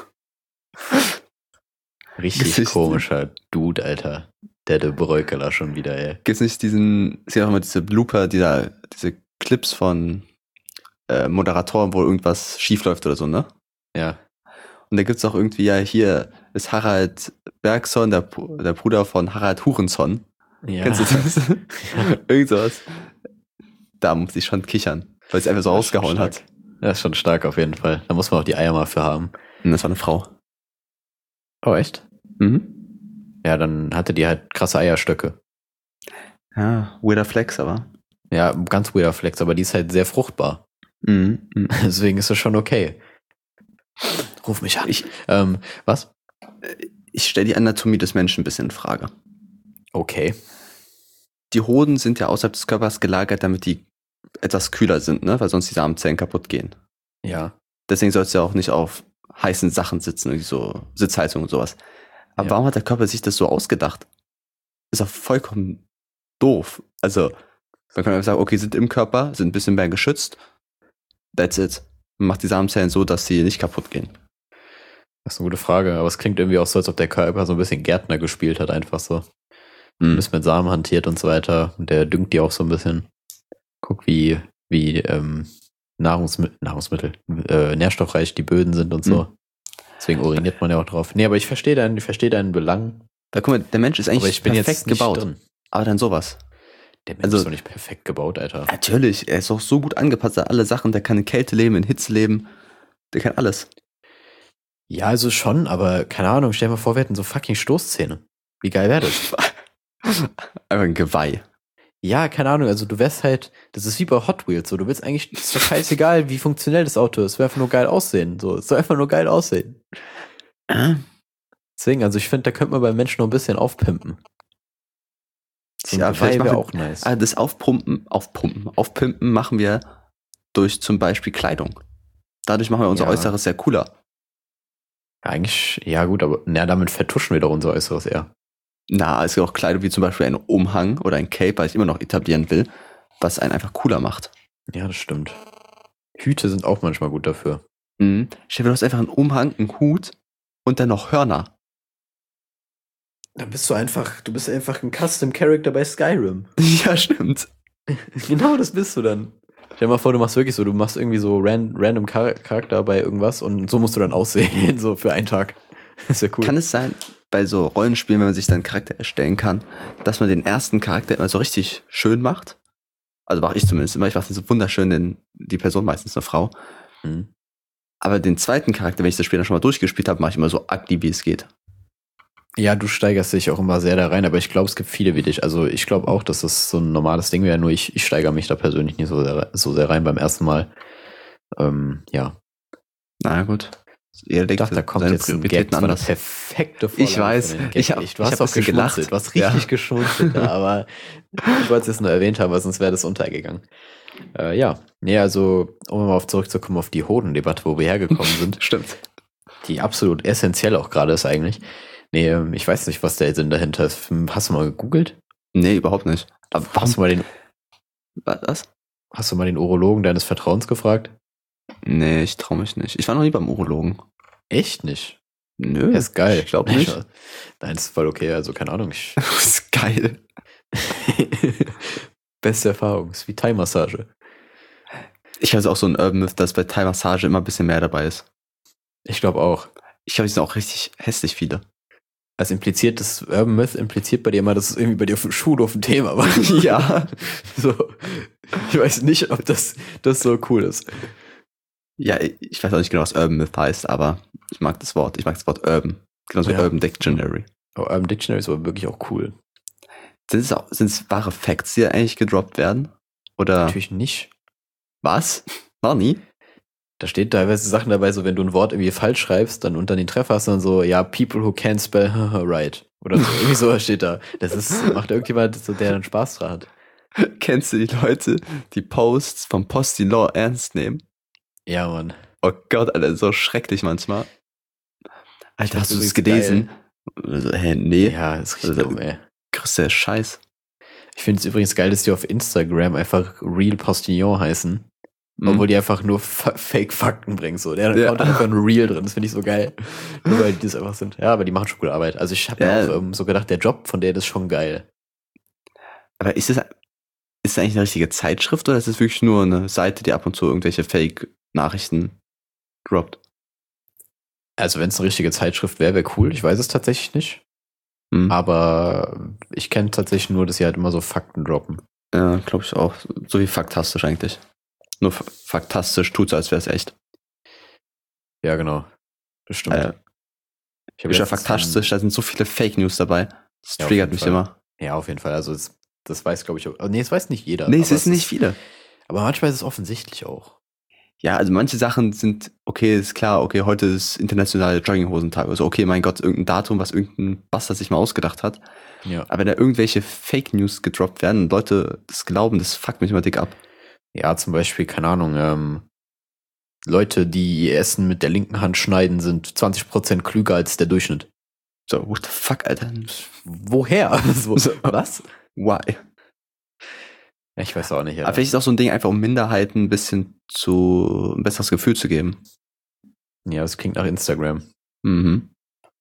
Richtig Gesicht. komischer Dude, Alter. Der de Broekela schon wieder, ey. Gibt's nicht diesen, es gibt auch immer diese Blooper, dieser, diese Clips von äh, Moderatoren, wo irgendwas schief läuft oder so, ne? Ja. Und da gibt's auch irgendwie, ja, hier ist Harald Bergson, der, Br- der Bruder von Harald Hurenson. Ja. Kennst du das? Irgend sowas. Da muss ich schon kichern, weil es einfach so Das ist schon rausgehauen stark. hat. Das ist schon stark auf jeden Fall. Da muss man auch die Eier mal für haben. Und das war eine Frau. Oh, echt? Mhm. Ja, dann hatte die halt krasse Eierstöcke. Ja, weirder Flex, aber. Ja, ganz weirder Flex, aber die ist halt sehr fruchtbar. Mhm. Mhm. Deswegen ist das schon okay. Ruf mich an. Ich, Ähm, was? ich stelle die Anatomie des Menschen ein bisschen in Frage. Okay. Die Hoden sind ja außerhalb des Körpers gelagert, damit die etwas kühler sind, ne? Weil sonst die Samenzellen kaputt gehen. Ja. Deswegen sollst du ja auch nicht auf heißen Sachen sitzen, irgendwie so Sitzheizung und sowas. Aber Ja. warum hat der Körper sich das so ausgedacht? Ist doch vollkommen doof. Also, man kann einfach sagen, okay, sind im Körper, sind ein bisschen mehr geschützt. That's it. Man macht die Samenzellen so, dass sie nicht kaputt gehen. Das ist eine gute Frage, aber es klingt irgendwie auch so, als ob der Körper so ein bisschen Gärtner gespielt hat, einfach so. Ein Mhm. bisschen mit Samen hantiert und so weiter. Und der düngt die auch so ein bisschen. Guck, wie, wie ähm, Nahrungsmittel, Nahrungsmittel, äh, nährstoffreich die Böden sind und so. Mhm. Deswegen uriniert man ja auch drauf. Nee, aber ich verstehe deinen, ich verstehe deinen Belang. Weil guck mal, der Mensch ist eigentlich Aber ich bin perfekt jetzt nicht gebaut. drin. Aber dann sowas. Der Mensch Also- ist doch nicht perfekt gebaut, Alter. Natürlich, er ist auch so gut angepasst an alle Sachen. Der kann in Kälte leben, in Hitze leben. Der kann alles. Ja, also schon, aber keine Ahnung, stell dir mal vor, wir hätten so fucking Stoßzähne. Wie geil wäre das? Einfach ein Geweih. Ja, keine Ahnung, also du wärst halt, das ist wie bei Hot Wheels, so, du willst eigentlich, ist doch scheißegal, wie funktionell das Auto ist, es soll einfach nur geil aussehen, so, es soll einfach nur geil aussehen. Deswegen, also ich finde, da könnte man beim Menschen noch ein bisschen aufpimpen. So ein Ja, vielleicht Geweih wäre machen- auch nice. Ah, das Aufpumpen, Aufpumpen, Aufpimpen machen wir durch zum Beispiel Kleidung. Dadurch machen wir unser Ja. Äußeres sehr cooler. Eigentlich, ja gut, aber na, damit vertuschen wir doch unser Äußeres eher. Na, es gibt auch Kleidung wie zum Beispiel ein Umhang oder ein Cape, was ich immer noch etablieren will, was einen einfach cooler macht. Ja, das stimmt. Hüte sind auch manchmal gut dafür. Mhm. Stell dir, du hast einfach einen Umhang, einen Hut und dann noch Hörner. Dann bist du einfach, du bist einfach ein Custom Character bei Skyrim. Ja, stimmt. Genau, das bist du dann. Stell dir mal vor, du machst wirklich so, du machst irgendwie so ran, random Char Charakter bei irgendwas und so musst du dann aussehen, so für einen Tag. Das ist ja cool. Kann es sein, bei so Rollenspielen, wenn man sich dann einen Charakter erstellen kann, dass man den ersten Charakter immer so richtig schön macht? Also mache ich zumindest immer. Ich mache den so wunderschön, den, die Person, meistens eine Frau. Hm. Aber den zweiten Charakter, wenn ich das Spiel dann schon mal durchgespielt habe, mache ich immer so ugly, wie es geht. Ja, du steigerst dich auch immer sehr da rein, aber ich glaube, es gibt viele wie dich. Also ich glaube auch, dass das so ein normales Ding wäre, nur ich, ich steigere mich da persönlich nicht so sehr, so sehr rein beim ersten Mal. Ähm, ja. Na gut. Jeder Ich legt dachte, da kommt seine jetzt ein Gag, Prioritäten das war eine anders. perfekte Vorlage Ich weiß. für den Gag. Ich hab- du ich hast hab auch ein bisschen geschmunzelt, gelacht. du hast richtig Ja. geschmunzelt da, aber ich wollte es jetzt nur erwähnt haben, weil sonst wäre das untergegangen. Äh, ja, nee, also um mal auf zurückzukommen auf die Hodendebatte, wo wir hergekommen sind, Stimmt. die absolut essentiell auch gerade ist eigentlich. Nee, ähm, ich weiß nicht, was der Sinn dahinter ist. Hast du mal gegoogelt? Nee, überhaupt nicht. Aber Hast du mal den, Was? hast du mal den Urologen deines Vertrauens gefragt? Nee, ich trau mich nicht. Ich war noch nie beim Urologen. Echt nicht? Nö. Der ist geil. Ich glaube nicht. Nein, das ist voll okay, also keine Ahnung. Ich Das ist geil. Beste Erfahrung, ist wie Thai-Massage. Ich habe auch so ein Urban Myth, dass bei Thai-Massage immer ein bisschen mehr dabei ist. Ich glaube auch. Ich glaube, die sind auch richtig hässlich viele. Also impliziert, das Urban Myth impliziert bei dir immer, dass es irgendwie bei dir auf dem Schulhof ein Thema war. Ja. So. Ich weiß nicht, ob das, das so cool ist. Ja, ich weiß auch nicht genau, was Urban Myth heißt, aber ich mag das Wort. Ich mag das Wort Urban. Genauso wie Ja. Urban Dictionary. Aber Urban Dictionary ist aber wirklich auch cool. Sind es auch, sind es wahre Facts, die eigentlich gedroppt werden? Oder Natürlich nicht. was? War nie? Da steht teilweise Sachen dabei, so wenn du ein Wort irgendwie falsch schreibst, dann unter den Treffer hast du dann so, ja, people who can't spell right. Oder so, irgendwie so steht da. Das ist, macht irgendjemand so, der dann Spaß dran hat. Kennst du die Leute, die Posts vom Posti-Law ernst nehmen? Ja, Mann. Oh Gott, Alter, so schrecklich manchmal. Alter, find's hast du es übrigens gelesen? Also, hä, nee. Ja, ist richtig Also, dumm, ey. Größter Scheiß. Ich finde es übrigens geil, dass die auf Instagram einfach Real Postillon heißen. Obwohl die einfach nur Fa- Fake-Fakten bringen. So. Der Ja. Account hat einfach nur Real drin. Das finde ich so geil. Nur weil die das einfach sind. Ja, aber die machen schon gute Arbeit. Also ich habe Ja. mir auch ähm, so gedacht, der Job von denen ist schon geil. Aber ist das, ist das eigentlich eine richtige Zeitschrift oder ist das wirklich nur eine Seite, die ab und zu irgendwelche Fake-Nachrichten droppt? Also wenn es eine richtige Zeitschrift wäre, wäre cool. Ich weiß es tatsächlich nicht. Hm. Aber ich kenne tatsächlich nur, dass sie halt immer so Fakten droppen. Ja, glaube ich auch. So wie faktastisch eigentlich. Nur f- faktastisch tut so, als wäre es echt. Ja, genau. Das stimmt. Äh, ich hab ist ja letztens faktastisch, da sind so viele Fake News dabei. Das Ja, auf triggert jeden mich Fall. immer. einen- Ja, auf jeden Fall. Also es, das weiß, glaube ich, auch. Nee, es weiß nicht jeder. Nee, es aber ist nicht viele. Aber manchmal ist es offensichtlich auch. Ja, also manche Sachen sind, okay, ist klar, okay, heute ist internationale Jogginghosentag. Also okay, mein Gott, irgendein Datum, was irgendein Bastard sich mal ausgedacht hat. Ja. Aber wenn da irgendwelche Fake News gedroppt werden und Leute das glauben, das fuckt mich immer dick ab. Ja, zum Beispiel, keine Ahnung, ähm, Leute, die ihr Essen mit der linken Hand schneiden, sind zwanzig Prozent klüger als der Durchschnitt. So, what the fuck, Alter? Woher? So, So. was? Why? Ja, ich weiß auch nicht. Aber Ja. vielleicht ist auch so ein Ding einfach, um Minderheiten ein bisschen zu, ein besseres Gefühl zu geben. ja, das klingt nach Instagram. Mhm.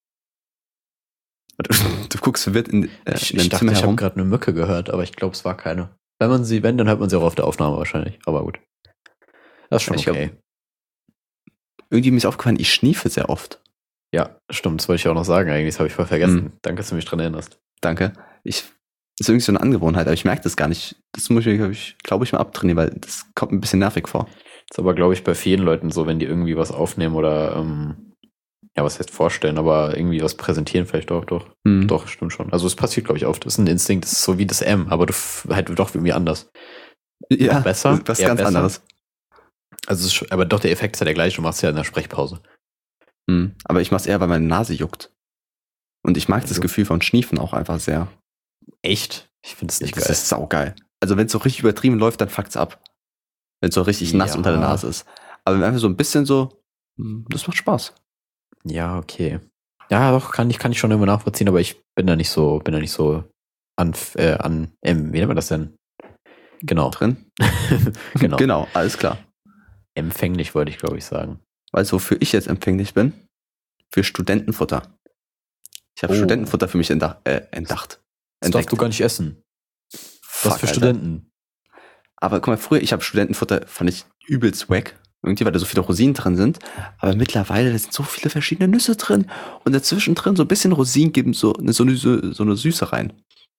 Du, du guckst verwirrt in, äh, ich in ich dem dachte, Zimmer ich habe herum. gerade eine Mücke gehört, aber ich glaube, es war keine. Wenn man sie, wenn, dann hört man sie auch auf der Aufnahme wahrscheinlich. Aber gut. Das ist schon Ich glaub, okay. Irgendwie mir ist aufgefallen, ich schniefe sehr oft. Ja, stimmt. Das wollte ich auch noch sagen eigentlich. Das habe ich voll vergessen. Mhm. Danke, dass du mich dran erinnerst. Danke. Ich, das ist irgendwie so eine Angewohnheit, aber ich merke das gar nicht. Das muss ich, glaube ich, glaub ich, mal abtrainieren, weil das kommt mir ein bisschen nervig vor. Das ist aber, glaube ich, bei vielen Leuten so, wenn die irgendwie was aufnehmen oder, ähm, ja, was heißt vorstellen, aber irgendwie was präsentieren vielleicht auch, doch. Mhm. Doch, stimmt schon. Also es passiert, glaube ich, oft. Das ist ein Instinkt, das ist so wie das M, aber du f- halt doch irgendwie anders. Ja, besser, was eher ganz besser. anderes. Also es ist, aber doch, der Effekt ist ja der gleiche, du machst ja in der Sprechpause. Mhm. Aber ich mache es eher, weil meine Nase juckt. Und ich mag das Also- Gefühl von Schniefen auch einfach sehr. Echt? Ich finde es nicht das geil. ist saugeil. Also wenn es so richtig übertrieben läuft, dann fuckt's ab. Wenn es so richtig nass Ja. unter der Nase ist. Aber wenn einfach so ein bisschen so, hm, das macht Spaß. Ja, okay. Ja, doch, kann ich, kann ich schon irgendwo nachvollziehen, aber ich bin da nicht so, bin da nicht so an, äh, an, ähm, wie nennt man das denn? Genau. Drin? genau. Genau, alles klar. Empfänglich wollte ich, glaube ich, sagen. Weißt du, wofür ich jetzt empfänglich bin? Für Studentenfutter. Ich habe Oh. Studentenfutter für mich entdach, äh, entdacht. Das darfst du gar nicht essen. Fuck, Was für Alter. Studenten? Aber guck mal, früher, ich habe Studentenfutter, fand ich übelst wack. Irgendwie, weil da so viele Rosinen drin sind. Aber mittlerweile, da sind so viele verschiedene Nüsse drin. Und dazwischen drin so ein bisschen Rosinen geben so eine, so eine, Sü- so eine Süße rein.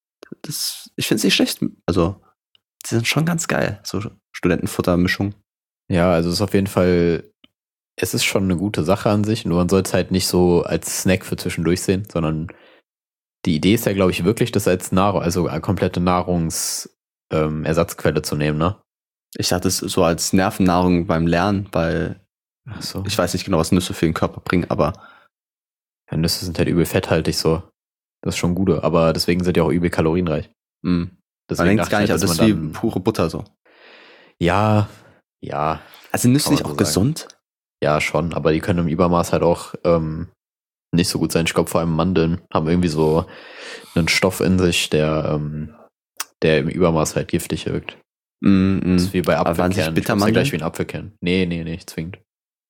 Das, ich finde es nicht schlecht. Also, die sind schon ganz geil. So Studentenfuttermischung. Ja, also es ist auf jeden Fall, es ist schon eine gute Sache an sich, nur man soll es halt nicht so als Snack für zwischendurch sehen, sondern die Idee ist ja, glaube ich, wirklich, das als Nahrung, also eine komplette Nahrungsersatzquelle ähm, Ersatzquelle zu nehmen, ne? Ich dachte es so als Nervennahrung beim Lernen, weil Ach so. ich weiß nicht genau, was Nüsse für den Körper bringen, aber Ja, Nüsse sind halt übel fetthaltig so. Das ist schon gut, aber deswegen sind die auch übel kalorienreich. mh, man Deswegen denkt es dachte gar ich nicht, halt, aber das dass ist wie man dann- pure Butter so. Ja, ja, Also Nüsse Kann nicht man auch so sagen. gesund? ja schon, aber die können im Übermaß halt auch ähm, nicht so gut sein. Ich glaube vor allem Mandeln haben irgendwie so einen Stoff in sich, der, ähm, der im Übermaß halt giftig wirkt. Mm, Das ist mm. wie bei Aber waren sich Apfelkernen. Ich glaub, ist ja Bittermandeln? gleich wie ein Apfelkern. Nee, nee, nee, nicht zwingend.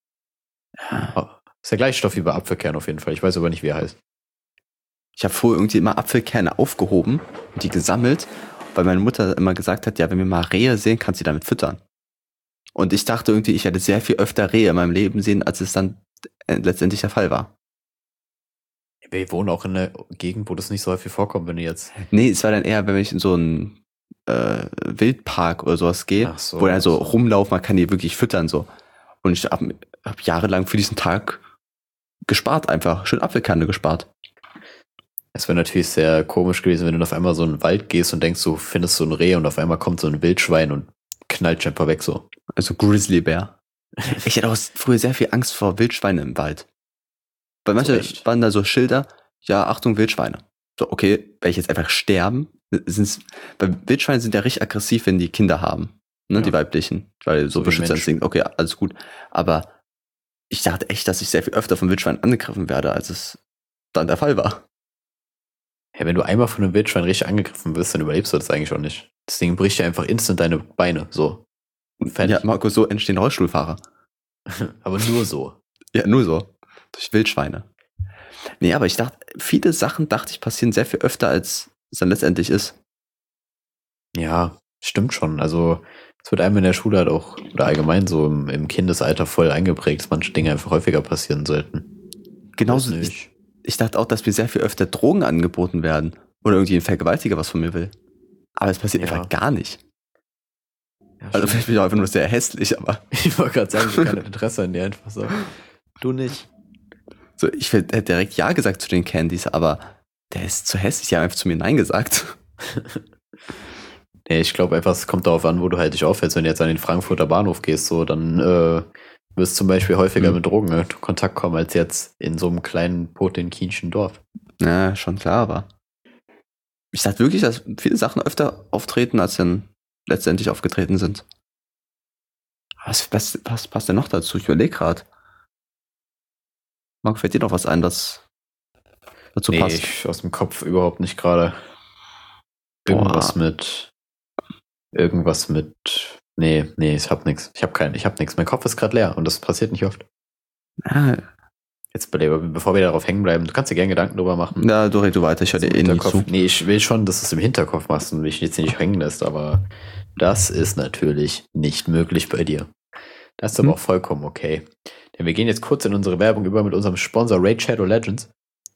Ah, Ist der gleiche Stoff wie bei Apfelkern auf jeden Fall. Ich weiß aber nicht, wie er heißt. Ich habe vorher irgendwie immer Apfelkerne aufgehoben und die gesammelt, weil meine Mutter immer gesagt hat, ja, wenn wir mal Rehe sehen, kannst du die damit füttern. Und ich dachte irgendwie, ich werde sehr viel öfter Rehe in meinem Leben sehen, als es dann äh, letztendlich der Fall war. Wir wohnen auch in einer Gegend, wo das nicht so häufig vorkommt, wenn du jetzt. Nee, es war dann eher, wenn ich in so einen äh, Wildpark oder sowas gehe, Ach so, wo dann so so. rumlaufen, man kann die wirklich füttern so. Und ich habe hab jahrelang für diesen Tag gespart einfach, schön Apfelkerne gespart. Es wäre natürlich sehr komisch gewesen, wenn du auf einmal so in den Wald gehst und denkst, du findest so ein Reh und auf einmal kommt so ein Wildschwein und knallt schon weg so. Also Grizzlybär. Ich hatte auch früher sehr viel Angst vor Wildschweinen im Wald. Bei manchen echt? waren da so Schilder, ja, Achtung, Wildschweine. So, okay, werde ich jetzt einfach sterben? Sind's, weil Wildschweine sind ja richtig aggressiv, wenn die Kinder haben. Ne, Ja. die weiblichen. Weil so, So wie Beschützerinstinkt, okay, alles gut. Aber ich dachte echt, dass ich sehr viel öfter von Wildschweinen angegriffen werde, als es dann der Fall war. Ja, wenn du einmal von einem Wildschwein richtig angegriffen wirst, dann überlebst du das eigentlich auch nicht. Das Ding bricht dir einfach instant deine Beine, so. Und fertig. Ja, Marco, so entstehen Rollstuhlfahrer. Aber nur so. Ja, nur so. Durch Wildschweine. Nee, aber ich dachte, viele Sachen, dachte ich, passieren sehr viel öfter, als es dann letztendlich ist. Ja, stimmt schon. Also, es wird einem in der Schule halt auch, oder allgemein so im, im Kindesalter voll eingeprägt, dass manche Dinge einfach häufiger passieren sollten. Genauso Weiß ich, nicht. ich dachte auch, dass mir sehr viel öfter Drogen angeboten werden. Oder irgendwie ein Vergewaltiger was von mir will. Aber es passiert Ja. einfach gar nicht. Ja, Also stimmt. vielleicht bin ich auch einfach nur sehr hässlich, aber Ich wollte gerade sagen, ich habe kein Interesse an dir einfach so. Du nicht. so, ich hätte direkt Ja gesagt zu den Candies, aber der ist zu hässlich, die haben einfach zu mir Nein gesagt. Nee, ich glaube einfach, es kommt darauf an, wo du halt dich aufhältst. Wenn du jetzt an den Frankfurter Bahnhof gehst, so, dann äh, wirst du zum Beispiel häufiger Mhm. mit Drogen in Kontakt kommen, als jetzt in so einem kleinen potemkinischen Dorf. Ja, schon klar, aber ich dachte wirklich, dass viele Sachen öfter auftreten, als dann letztendlich aufgetreten sind. Was, was, was passt denn noch dazu? Ich überlege gerade. Marc, fällt dir noch was ein, das dazu Nee, passt? ich aus dem Kopf überhaupt nicht gerade. Irgendwas Boah. mit. Irgendwas mit. Nee, nee, ich hab nix. Ich hab keinen, ich hab nix. Mein Kopf ist gerade leer und das passiert nicht oft. Ah, Jetzt, bevor wir darauf hängen bleiben, du kannst dir gerne Gedanken drüber machen. ja, du red du weiter, ich höre dir eh nie zu. Nee, ich will schon, dass du es im Hinterkopf machst und mich jetzt nicht hängen lässt, aber das ist natürlich nicht möglich bei dir. Das ist aber Hm. auch vollkommen okay. Denn wir gehen jetzt kurz in unsere Werbung über mit unserem Sponsor Raid Shadow Legends.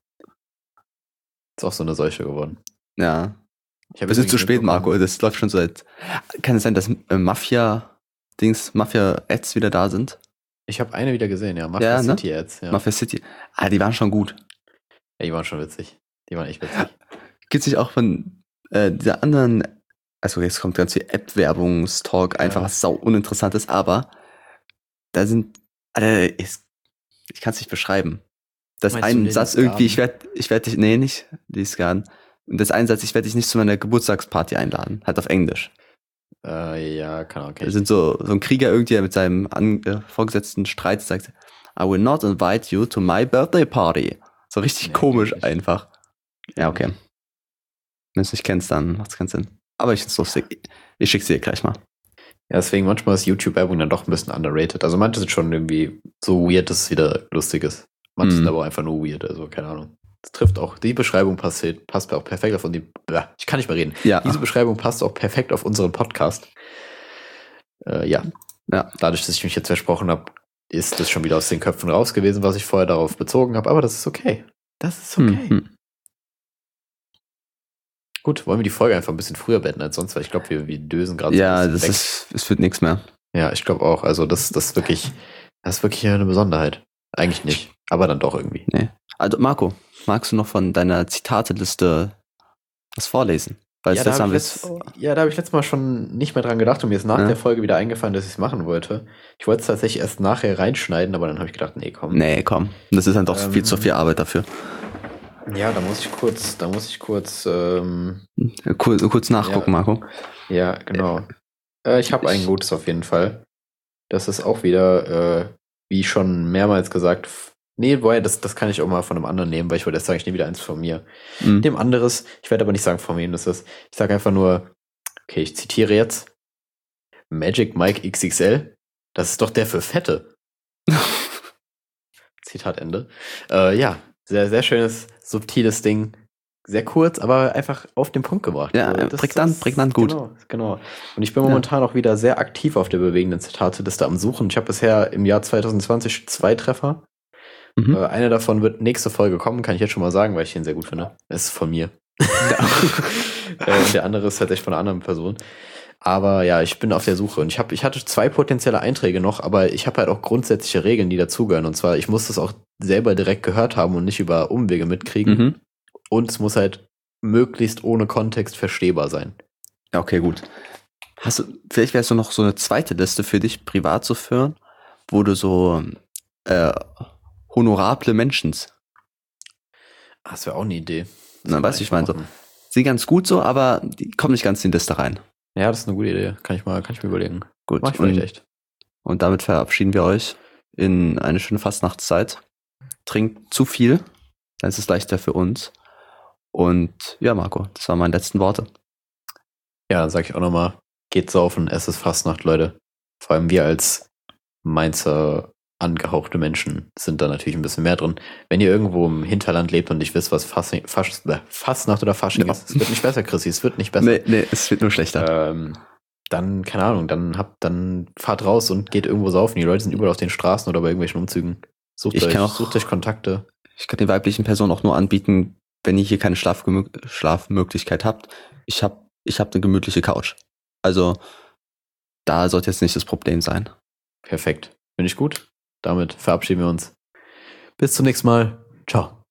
Ist auch so eine Seuche geworden. Ja. Ich hab Es ist zu übrigens spät, mitbekommen- Marco. Das läuft schon seit. Kann es sein, dass äh, Mafia-Dings, Mafia-Ads wieder da sind? Ich habe eine wieder gesehen, ja. Mafia Ja, ne? City Ads. Ja. Mafia City. Ah, die waren schon gut. Ja, die waren schon witzig. Die waren echt witzig. Gibt's nicht auch von äh, dieser anderen. Also, jetzt kommt ganz viel App-Werbungstalk, einfach Ja. was sau uninteressantes, aber da sind. Alter, ist, ich kann es nicht beschreiben. Das Meinst du ein Lilith Satz irgendwie, ich Garden? werde ich werd dich. Nee, nicht Lies Garden. Und das ein Satz, ich werde dich nicht zu meiner Geburtstagsparty einladen. Halt auf Englisch. Äh, ja, keine Ahnung. Da sind so, so ein Krieger irgendwie, der mit seinem An äh, Vorgesetzten Streit sagt, I will not invite you to my birthday party. So richtig Nee, komisch kenn ich nicht. einfach. Ja, okay. Wenn du es nicht kennst, dann macht es keinen Sinn. Aber ich find's lustig. Ich schick's dir gleich mal. Ja, deswegen manchmal ist YouTube-Werbung dann doch ein bisschen underrated. Also manche sind schon irgendwie so weird, dass es wieder lustig ist. Manche Mhm. sind aber auch einfach nur weird, also keine Ahnung. Das trifft auch, die Beschreibung passt, passt auch perfekt auf die, ich kann nicht mehr reden. Ja. Diese Beschreibung passt auch perfekt auf unseren Podcast. Äh, ja. Ja. Dadurch, dass ich mich jetzt versprochen habe, ist das schon wieder aus den Köpfen raus gewesen, was ich vorher darauf bezogen habe, aber das ist okay. Das ist okay. Mhm. Gut, wollen wir die Folge einfach ein bisschen früher beenden als sonst, weil ich glaube, wir, wir dösen gerade Ja, so ein das bisschen weg. ist, es wird nichts mehr. Ja, ich glaube auch. Also das, das ist wirklich, das ist wirklich eine Besonderheit. Eigentlich nicht, aber dann doch irgendwie. Nee. Also, Marco, magst du noch von deiner Zitateliste was vorlesen? Weil Ja, das da haben habe wir ich, jetzt. letzt, ja, da hab ich letztes Mal schon nicht mehr dran gedacht und mir ist nach Ja. der Folge wieder eingefallen, dass ich es machen wollte. Ich wollte es tatsächlich erst nachher reinschneiden, aber dann habe ich gedacht, nee, komm. Nee, komm. Das ist dann doch Ähm, viel zu viel Arbeit dafür. Ja, da muss ich kurz, da muss ich kurz, ähm, Kurz, kurz nachgucken, Ja. Marco. ja, genau. Äh, ich habe ein Ich- gutes auf jeden Fall. Das ist auch wieder, äh, wie schon mehrmals gesagt, f- nee, boah, das, das kann ich auch mal von einem anderen nehmen, weil ich wollte erst sagen, ich nehme wieder eins von mir. Mhm. Dem anderes, ich werde aber nicht sagen, von wem das ist. Ich sage einfach nur, okay, ich zitiere jetzt Magic Mike X X L. Das ist doch der für Fette. Zitat Ende. Äh, ja, sehr, sehr schönes, subtiles Ding. Sehr kurz, aber einfach auf den Punkt gebracht. Ja, Also das- prägnant, das- prägnant gut. Genau, genau. Und ich bin Ja. momentan auch wieder sehr aktiv auf der bewegenden Zitateliste am Suchen. Ich habe bisher im Jahr zwanzig zwanzig zwei Treffer. Mhm. Äh, eine davon wird nächste Folge kommen, kann ich jetzt schon mal sagen, weil ich den sehr gut finde. Es ist von mir. äh, und der andere ist tatsächlich von einer anderen Person. Aber ja, ich bin auf der Suche und ich, hab, ich hatte zwei potenzielle Einträge noch, aber ich habe halt auch grundsätzliche Regeln, die dazugehören. Und zwar, ich muss das auch selber direkt gehört haben und nicht über Umwege mitkriegen. Mhm. Und es muss halt möglichst ohne Kontext verstehbar sein. Ja, okay, gut. Hast du, vielleicht wärst du noch so eine zweite Liste für dich privat zu führen, wo du so äh, honorable Menschens. Ah, das wäre auch eine Idee. Na, weißt du, ich meine so, sind ganz gut so, aber die kommen nicht ganz in die Liste rein. Ja, das ist eine gute Idee. Kann ich mal, kann ich mir überlegen. Gut. Mach ich vielleicht und, echt. Und damit verabschieden wir euch in eine schöne Fastnachtszeit. Trinkt zu viel, dann ist es leichter für uns. Und ja, Marco, das waren meine letzten Worte. Ja, dann sag ich auch nochmal, geht saufen, es ist Fastnacht, Leute. Vor allem wir als Mainzer angehauchte Menschen sind da natürlich ein bisschen mehr drin. Wenn ihr irgendwo im Hinterland lebt und nicht wisst, was Fassing, Fasch, äh, Fastnacht oder Fasching Ja. ist, es wird nicht besser, Chrissy, es wird nicht besser. Nee, nee, es wird nur schlechter. Ähm, dann, keine Ahnung, dann habt, dann fahrt raus und geht irgendwo saufen. Die Leute sind überall auf den Straßen oder bei irgendwelchen Umzügen. Sucht, Ich euch, kann auch- sucht euch Kontakte. Ich kann den weiblichen Personen auch nur anbieten, wenn ihr hier keine Schlafgemö- Schlafmöglichkeit habt. Ich hab, ich hab eine gemütliche Couch. Also, da sollte jetzt nicht das Problem sein. Perfekt. Finde ich gut. Damit verabschieden wir uns. Bis zum nächsten Mal. Ciao.